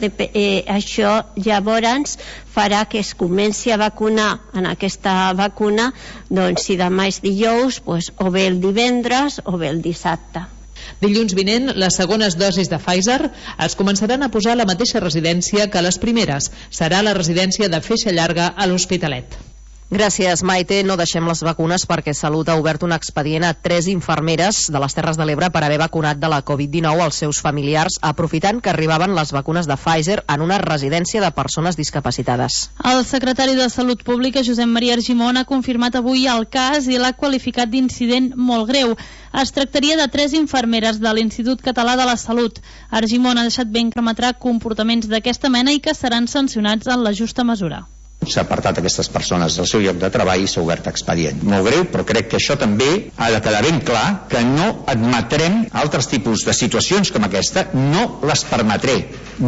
llavors farà que es comenci a vacunar en aquesta vacuna, doncs si demà és dijous, o bé el divendres o bé el dissabte. Dilluns vinent, les segones dosis de Pfizer es començaran a posar a la mateixa residència que les primeres. Serà la residència de Feixa Llarga a l'Hospitalet. Gràcies, Maite. No deixem les vacunes perquè Salut ha obert un expedient a 3 infermeres de les Terres de l'Ebre per haver vacunat de la Covid-19 als seus familiars, aprofitant que arribaven les vacunes de Pfizer en una residència de persones discapacitades. El secretari de Salut Pública, Josep Maria Argimon, ha confirmat avui el cas i l'ha qualificat d'incident molt greu. Es tractaria de 3 infermeres de l'Institut Català de la Salut. Argimon ha deixat ben remetrar comportaments d'aquesta mena i que seran sancionats en la justa mesura. S'ha apartat aquestes persones del seu lloc de treball i s'ha obert expedient. Molt greu, però crec que això també ha de quedar ben clar que no admetrem altres tipus de situacions com aquesta, no les permetré.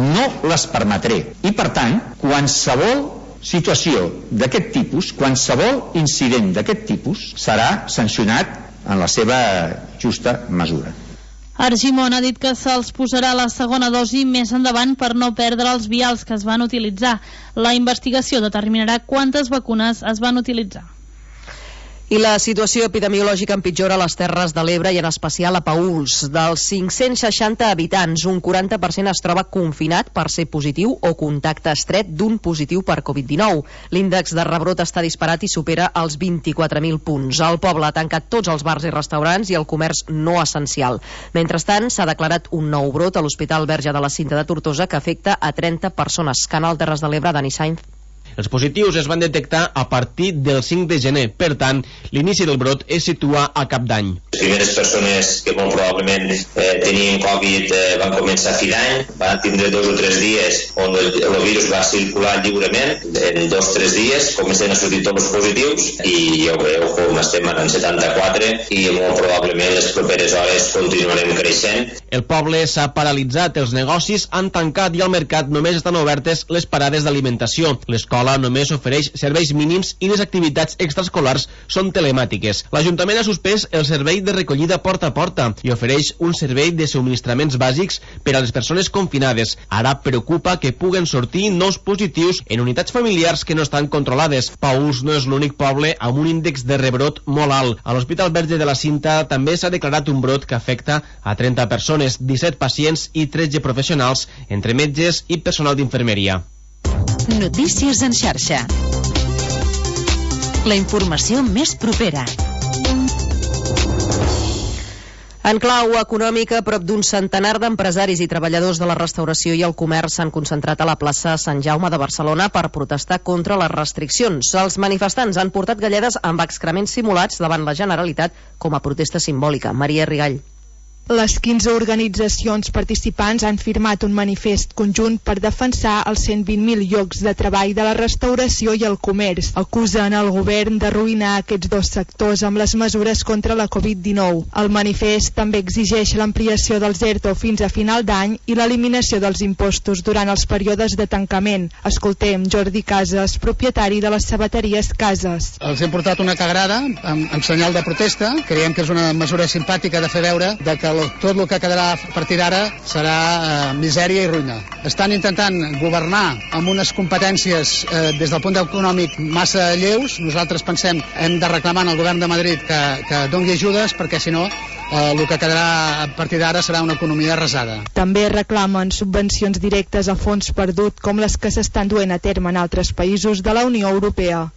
I per tant, qualsevol situació d'aquest tipus, qualsevol incident d'aquest tipus serà sancionat en la seva justa mesura. Argimon ha dit que se'ls posarà la segona dosi més endavant per no perdre els vials que es van utilitzar. La investigació determinarà quantes vacunes es van utilitzar. I la situació epidemiològica empitjora a les Terres de l'Ebre i en especial a Paüls. Dels 560 habitants, un 40% es troba confinat per ser positiu o contacte estret d'un positiu per Covid-19. L'índex de rebrot està disparat i supera els 24.000 punts. El poble ha tancat tots els bars i restaurants i el comerç no essencial. Mentrestant, s'ha declarat un nou brot a l'Hospital Verge de la Cinta de Tortosa que afecta a 30 persones. Canal Terres de l'Ebre, Dani Sainz. Els positius es van detectar a partir del 5 de gener. Per tant, l'inici del brot es situa a cap d'any. Les primeres persones que molt probablement tenien Covid van començar a fi d'any, van tindre 2 o 3 dies on el virus va circular lliurement. En 2 o 3 dies comencen a sortir tots els positius i ja ho veieu com estem en 74 i molt probablement les properes hores continuarem creixent. El poble s'ha paralitzat, els negocis han tancat i al mercat només estan obertes les parades d'alimentació. L'escola només ofereix serveis mínims i les activitats extraescolars són telemàtiques. L'Ajuntament ha suspès el servei de recollida porta a porta i ofereix un servei de subministraments bàsics per a les persones confinades. Ara preocupa que puguen sortir nous positius en unitats familiars que no estan controlades. Paüls no és l'únic poble amb un índex de rebrot molt alt. A l'Hospital Verge de la Cinta també s'ha declarat un brot que afecta a 30 persones, 17 pacients i 13 professionals, entre metges i personal d'infermeria. Notícies en xarxa. La informació més propera. En clau econòmica, prop d'un centenar d'empresaris i treballadors de la restauració i el comerç s'han concentrat a la plaça Sant Jaume de Barcelona per protestar contra les restriccions. Els manifestants han portat galledes amb excrements simulats davant la Generalitat com a protesta simbòlica. Maria Rigall. Les 15 organitzacions participants han firmat un manifest conjunt per defensar els 120.000 llocs de treball de la restauració i el comerç. Acusen el govern d'arruïnar aquests dos sectors amb les mesures contra la Covid-19. El manifest també exigeix l'ampliació dels ERTO fins a final d'any i l'eliminació dels impostos durant els períodes de tancament. Escoltem Jordi Casas, propietari de les sabateries Casas. Els hem portat una cagrada en senyal de protesta. Creiem que és una mesura simpàtica de fer veure que tot el que quedarà a partir d'ara serà misèria i ruïna. Estan intentant governar amb unes competències des del punt econòmic massa lleus. Nosaltres pensem hem de reclamar al govern de Madrid que doni ajudes perquè si no el que quedarà a partir d'ara serà una economia arrasada. També reclamen subvencions directes a fons perdut com les que s'estan duent a terme en altres països de la Unió Europea.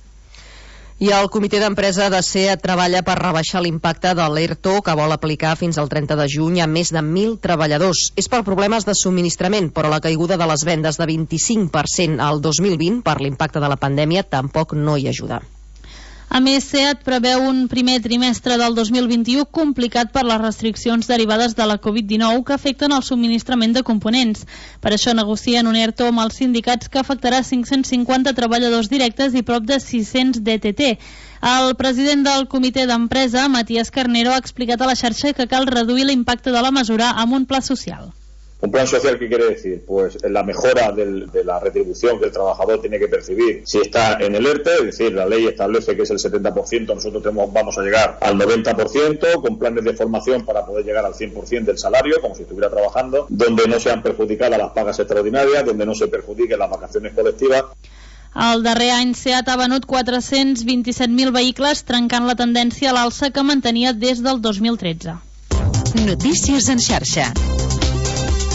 I el comitè d'empresa de SEAT treballa per rebaixar l'impacte de l'ERTO que vol aplicar fins al 30 de juny a més de 1.000 treballadors. És per problemes de subministrament, però la caiguda de les vendes de 25% al 2020 per l'impacte de la pandèmia tampoc no hi ajuda. A més, SEAT preveu un primer trimestre del 2021 complicat per les restriccions derivades de la Covid-19 que afecten el subministrament de components. Per això negocien un ERTO amb els sindicats que afectarà 550 treballadors directes i prop de 600 DTT. El president del comitè d'empresa, Matías Carnero, ha explicat a la xarxa que cal reduir l'impacte de la mesura amb un pla social. ¿Un plan social qué quiere decir? Pues la mejora de la retribución que el trabajador tiene que percibir si está en el ERTE, es decir, la ley establece que es el 70%, nosotros vamos a llegar al 90%, con planes de formación para poder llegar al 100% del salario, como si estuviera trabajando, donde no sean perjudicadas las pagas extraordinarias, donde no se perjudiquen las vacaciones colectivas. El darrer any SEAT ha venut 427.000 vehicles, trencant la tendència a l'alça que mantenia des del 2013. Notícies en xarxa.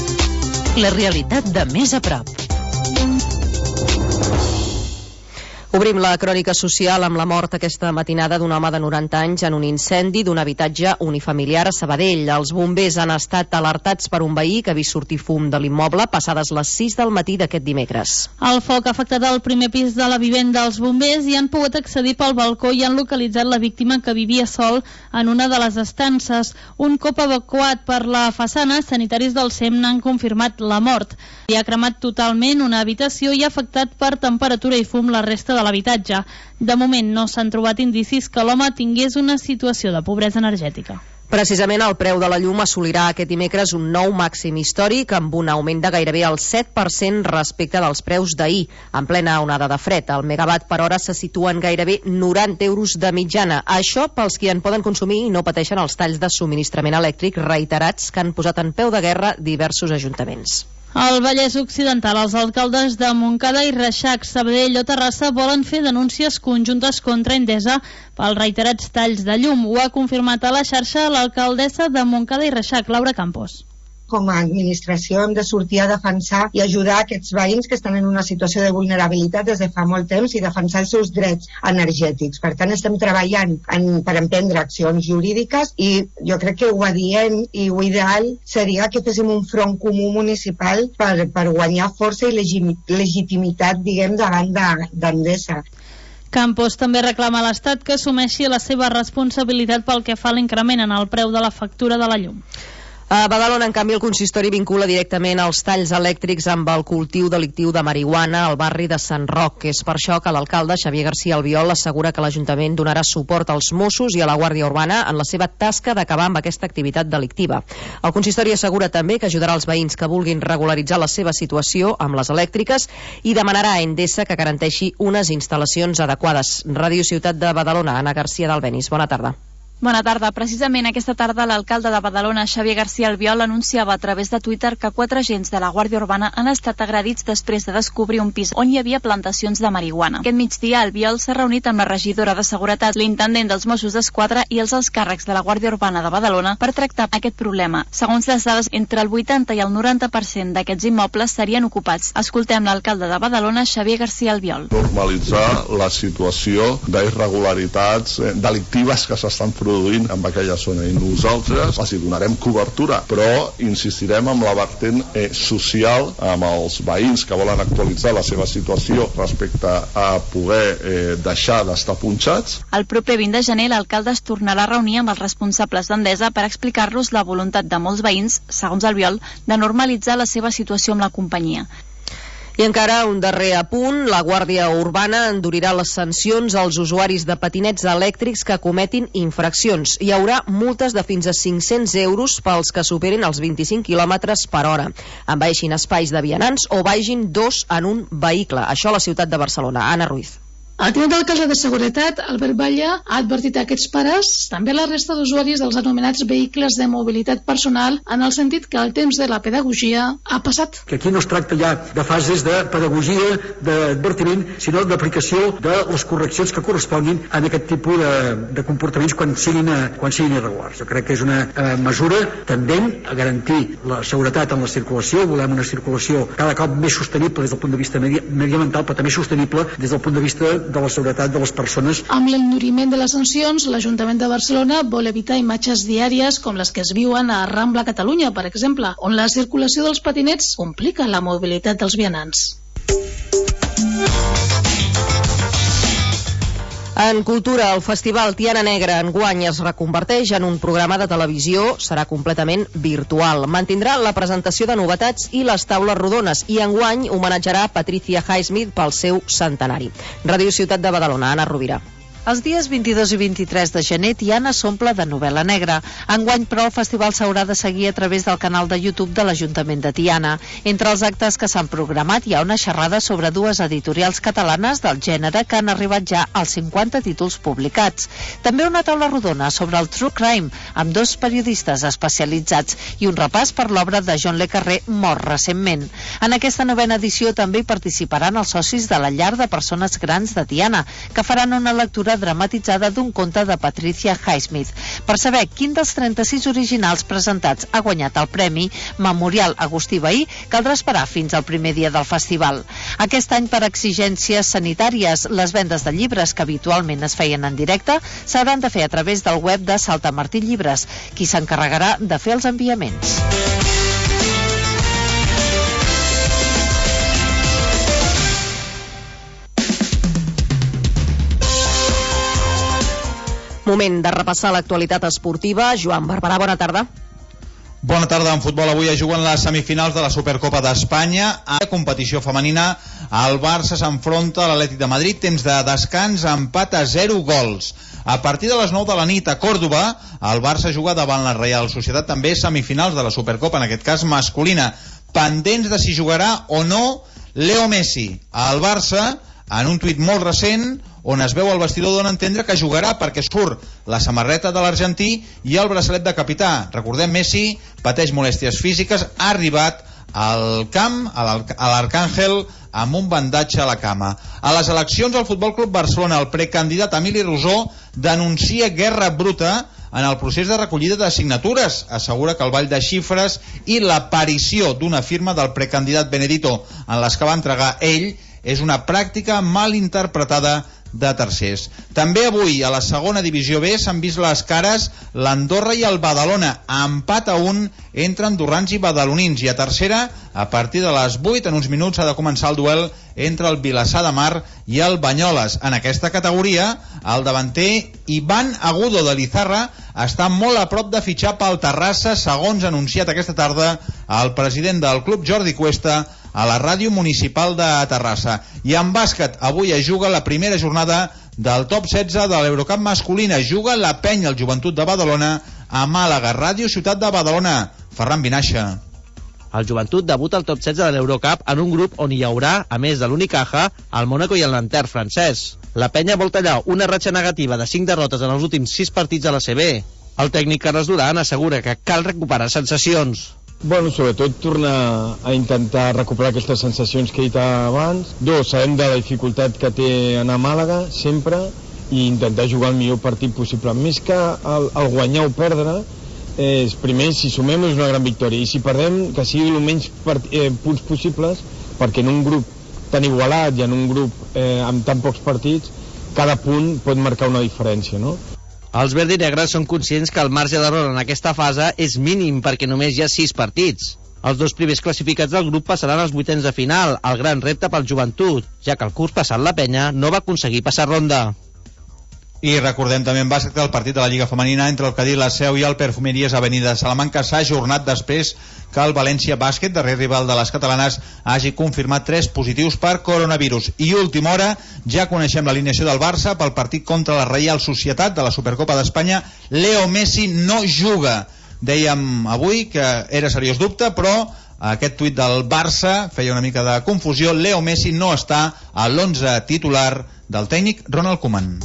La realitat de més a prop. Obrim la crònica social amb la mort aquesta matinada d'un home de 90 anys en un incendi d'un habitatge unifamiliar a Sabadell. Els bombers han estat alertats per un veí que ha vist sortir fum de l'immoble passades les 6 del matí d'aquest dimecres. El foc ha afectat el primer pis de la vivenda dels bombers i han pogut accedir pel balcó i han localitzat la víctima que vivia sol en una de les estances. Un cop evacuat per la façana, sanitaris del SEM n'han confirmat la mort. Hi ha cremat totalment una habitació i ha afectat per temperatura i fum la resta de l'habitatge. De moment no s'han trobat indicis que l'home tingués una situació de pobresa energètica. Precisament el preu de la llum assolirà aquest dimecres un nou màxim històric amb un augment de gairebé el 7% respecte dels preus d'ahir. En plena onada de fred, el megawatt per hora se situa en gairebé 90 euros de mitjana. Això pels qui en poden consumir i no pateixen els talls de subministrament elèctric reiterats que han posat en peu de guerra diversos ajuntaments. Al Vallès Occidental, els alcaldes de Montcada i Reixac, Sabadell o Terrassa volen fer denúncies conjuntes contra Endesa pels reiterats talls de llum. Ho ha confirmat a la xarxa l'alcaldessa de Montcada i Reixac, Laura Campos. Com a administració hem de sortir a defensar i ajudar aquests veïns que estan en una situació de vulnerabilitat des de fa molt temps i defensar els seus drets energètics. Per tant, estem treballant per emprendre accions jurídiques i jo crec que ho adient i ho ideal seria que féssim un front comú municipal per guanyar força i legitimitat, diguem, davant d'Endesa. Campos també reclama a l'Estat que assumeixi la seva responsabilitat pel que fa a l'increment en el preu de la factura de la llum. A Badalona, en canvi, el consistori vincula directament els talls elèctrics amb el cultiu delictiu de marihuana al barri de Sant Roc. És per això que l'alcalde, Xavier García Albiol, assegura que l'Ajuntament donarà suport als Mossos i a la Guàrdia Urbana en la seva tasca d'acabar amb aquesta activitat delictiva. El consistori assegura també que ajudarà els veïns que vulguin regularitzar la seva situació amb les elèctriques i demanarà a Endesa que garanteixi unes instal·lacions adequades. Ràdio Ciutat de Badalona, Anna García d'Albenis. Bona tarda. Bona tarda. Precisament aquesta tarda l'alcalde de Badalona, Xavier García Albiol, anunciava a través de Twitter que 4 agents de la Guàrdia Urbana han estat agredits després de descobrir un pis on hi havia plantacions de marihuana. Aquest migdia Albiol s'ha reunit amb la regidora de Seguretat, l'intendent dels Mossos d'Esquadra i els alts càrrecs de la Guàrdia Urbana de Badalona per tractar aquest problema. Segons les dades, entre el 80 i el 90% d'aquests immobles serien ocupats. Escoltem l'alcalde de Badalona, Xavier García Albiol. Normalitzar la situació d'irregularitats delictives que s'estan produint en aquella zona i nosaltres els hi donarem cobertura, però insistirem en la vertent social amb els veïns que volen actualitzar la seva situació respecte a poder deixar d'estar punxats. El proper 20 de gener l'alcalde es tornarà a reunir amb els responsables d'Endesa per explicar-los la voluntat de molts veïns, segons Albiol, de normalitzar la seva situació amb la companyia. I encara un darrer apunt, la Guàrdia Urbana endurirà les sancions als usuaris de patinets elèctrics que cometin infraccions. Hi haurà multes de fins a 500 euros pels que superin els 25 km per hora, envaeixin espais de vianants o vagin 2 en un vehicle. Això a la ciutat de Barcelona. Anna Ruiz. El tinent d'alcalde de Seguretat, Albert Batlle, ha advertit a aquests pares, també a la resta d'usuaris dels anomenats vehicles de mobilitat personal, en el sentit que el temps de la pedagogia ha passat. Que aquí no es tracta ja de fases de pedagogia, d'advertiment, sinó d'aplicació de les correccions que corresponguin en aquest tipus de comportaments quan siguin irregulars. Jo crec que és una mesura tendent a garantir la seguretat en la circulació. Volem una circulació cada cop més sostenible des del punt de vista mediambiental, però també sostenible des del punt de vista de la seguretat de les persones. Amb l'enduriment de les sancions, l'Ajuntament de Barcelona vol evitar imatges diàries com les que es viuen a Rambla Catalunya, per exemple, on la circulació dels patinets complica la mobilitat dels vianants. En cultura, el Festival Tiana Negra enguany es reconverteix en un programa de televisió, serà completament virtual. Mantindrà la presentació de novetats i les taules rodones i enguany homenatjarà Patricia Highsmith pel seu centenari. Ràdio Ciutat de Badalona, Anna Rovira. Els dies 22 i 23 de gener Tiana s'omple de novel·la negra. Enguany, però, el festival s'haurà de seguir a través del canal de YouTube de l'Ajuntament de Tiana. Entre els actes que s'han programat hi ha una xerrada sobre 2 editorials catalanes del gènere que han arribat ja als 50 títols publicats. També una taula rodona sobre el True Crime, amb 2 periodistes especialitzats i un repàs per l'obra de John le Carré, mort recentment. En aquesta 9a edició també hi participaran els socis de la llar de persones grans de Tiana, que faran una lectura dramatitzada d'un conte de Patricia Highsmith. Per saber quin dels 36 originals presentats ha guanyat el Premi Memorial Agustí Vehí, caldrà esperar fins al primer dia del festival. Aquest any, per exigències sanitàries, les vendes de llibres que habitualment es feien en directe s'hauran de fer a través del web de Saltamartí Llibres, qui s'encarregarà de fer els enviaments. Moment de repassar l'actualitat esportiva. Joan Barberà, bona tarda. Bona tarda. En futbol avui es juguen les semifinals de la Supercopa d'Espanya. A la competició femenina, el Barça s'enfronta a l'Atlètic de Madrid. Temps de descans, empat a 0 gols. A partir de les 9 de la nit a Còrdova, el Barça juga davant la Reial Societat, també semifinals de la Supercopa, en aquest cas masculina. Pendents de si jugarà o no Leo Messi. El Barça, en un tuit molt recent, on es veu al vestidor, dona a entendre que jugarà perquè surt la samarreta de l'argentí i el braçalet de capità. Recordem, Messi pateix molèsties físiques, ha arribat al camp, a l'Arcàngel, amb un bandatge a la cama. A les eleccions al Futbol Club Barcelona, el precandidat Emili Rosó denuncia guerra bruta en el procés de recollida de signatures. Assegura que el ball de xifres i l'aparició d'una firma del precandidat Benedito en les que va entregar ell és una pràctica mal interpretada de tercers. També avui a la segona divisió B s'han vist les cares l'Andorra i el Badalona, empat a 1 entre andorrans i badalonins, i a tercera, a partir de les 8, en uns minuts, ha de començar el duel entre el Vilassar de Mar i el Banyoles. En aquesta categoria, el davanter Iván Agudo de l'Izarra està molt a prop de fitxar pel Terrassa, segons ha anunciat aquesta tarda el president del club, Jordi Cuesta, a la ràdio municipal de Terrassa. I en bàsquet, avui es juga la primera jornada del top 16 de l'Eurocup masculina. Juga la Penya, el Joventut de Badalona, a Màlaga. Ràdio Ciutat de Badalona. Ferran Vinaixa. El Joventut debuta al top 16 de l'Eurocup en un grup on hi haurà, a més de l'Unicaja, el Mónaco i el Nanterre francès. La Penya vol tallar una ratxa negativa de 5 derrotes en els últims 6 partits a la CB. El tècnic Carles Duran assegura que cal recuperar sensacions. Bueno, sobretot tornar a intentar recuperar aquestes sensacions que he dit abans. Sabem de la dificultat que té anar a Màlaga, sempre, i intentar jugar el millor partit possible. Més que el guanyar o perdre, primer, si sumem és una gran victòria, i si perdem, que sigui el menys punts possibles, perquè en un grup tan igualat i en un grup amb tan pocs partits, cada punt pot marcar una diferència, no? Els verds i negres són conscients que el marge d'error en aquesta fase és mínim perquè només hi ha 6 partits. Els 2 primers classificats del grup passaran als vuitens de final, el gran repte pel Joventut, ja que el curs passat la Penya no va aconseguir passar ronda. I recordem també en bàsquet que el partit de la Lliga Femenina entre el Cadí, la Seu i el Perfumeries Avenida de Salamanca s'ha ajornat després que el València Bàsquet, darrer rival de les catalanes, hagi confirmat 3 positius per coronavirus. I última hora, ja coneixem l'alineació del Barça pel partit contra la Reial Societat de la Supercopa d'Espanya. Leo Messi no juga. Dèiem avui que era seriós dubte, però aquest tuit del Barça feia una mica de confusió. Leo Messi no està a l'11 titular del tècnic Ronald Koeman.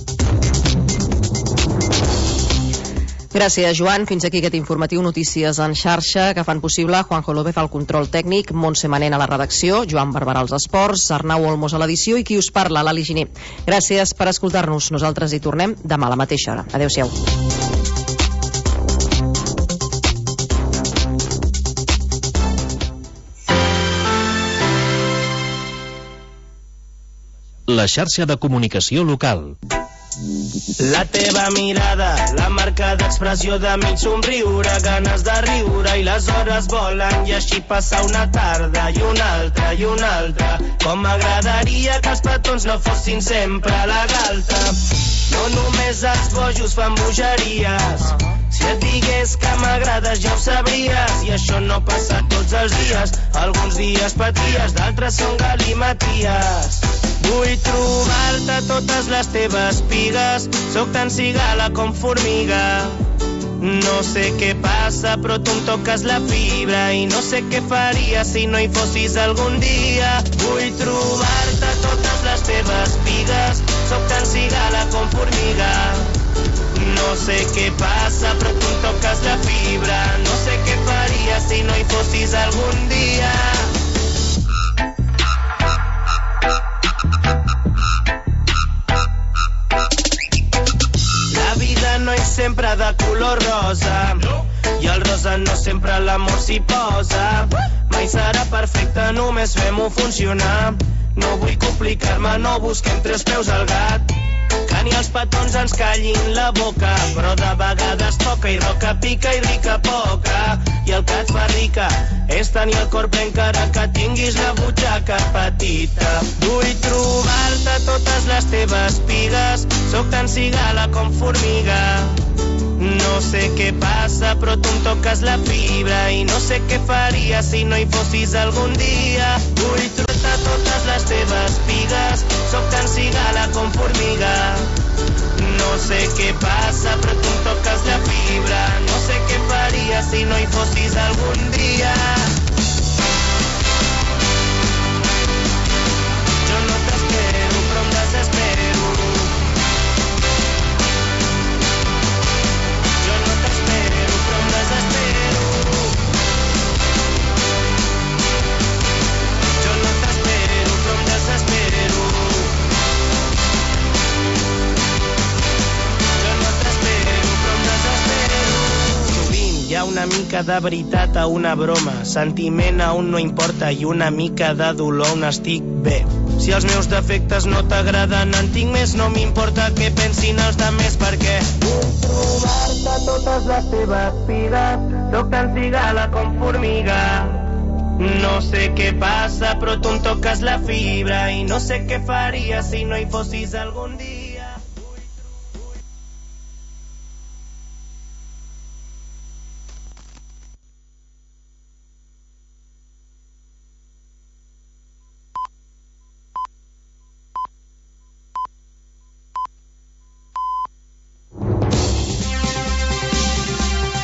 Gràcies, Joan. Fins aquí aquest informatiu Notícies en xarxa que fan possible Juanjo López al control tècnic, Montse Manent a la redacció, Joan Barberà als esports, Arnau Olmos a l'edició i qui us parla, Lali Giner. Gràcies per escoltar-nos. Nosaltres hi tornem demà a la mateixa hora. Adéu-siau. La xarxa de comunicació local. La teva mirada, la marca d'expressió de mig somriure, ganes de riure i les hores volen i així passar una tarda i una altra i una altra. Com m'agradaria que els petons no fossin sempre a la galta. No només els bojos fan bogeries, si et digués que m'agrades ja ho sabries, i això no passa tots els dies. Alguns dies paties, d'altres són galimaties. Vull trobar-te totes les teves pigues, sóc tan cigala com formiga. No sé què passa però tu em toques la fibra i no sé què faria si no hi fossis algun dia. Vull trobar-te totes les teves pigues, sóc tan cigala com formiga. No sé què passa però tu em toques la fibra, no sé què faria si no hi fossis algun dia. La vida no és sempre mica de color rosa. I el rosa no sempre l'amor s'hi posa. Mai serà perfecte, només fem-ho funcionar. No vull complicar-me, no busquem tres peus al gat. Que ni els petons ens callin la boca, però de vegades toca i roca pica i rica poca. I el que et fa rica és tenir el cor ple encara que tinguis la butxaca petita. Vull trobar-te totes les teves pigues, sóc tan cigala com formiga. No sé què passa, però tu em toques la fibra i no sé què faria si no hi fossis algun dia. Vull trobar-te totes les teves pigues, sóc tan cigala com formiga. No sé què passa, però tu em toques la fibra. No sé què faria si no hi fossis algun dia. Jo no t'espero, però em desespero. Hi ha una mica de veritat a una broma, sentiment a un no importa i una mica de dolor on estic bé. Si els meus defectes no t'agraden, en tinc més, no m'importa què pensin els demés, perquè vull trobar-te totes les teves pigues, sóc tan cigala com formiga. No sé què passa, però tu em toques la fibra i no sé què faria si no hi fossis algun dia.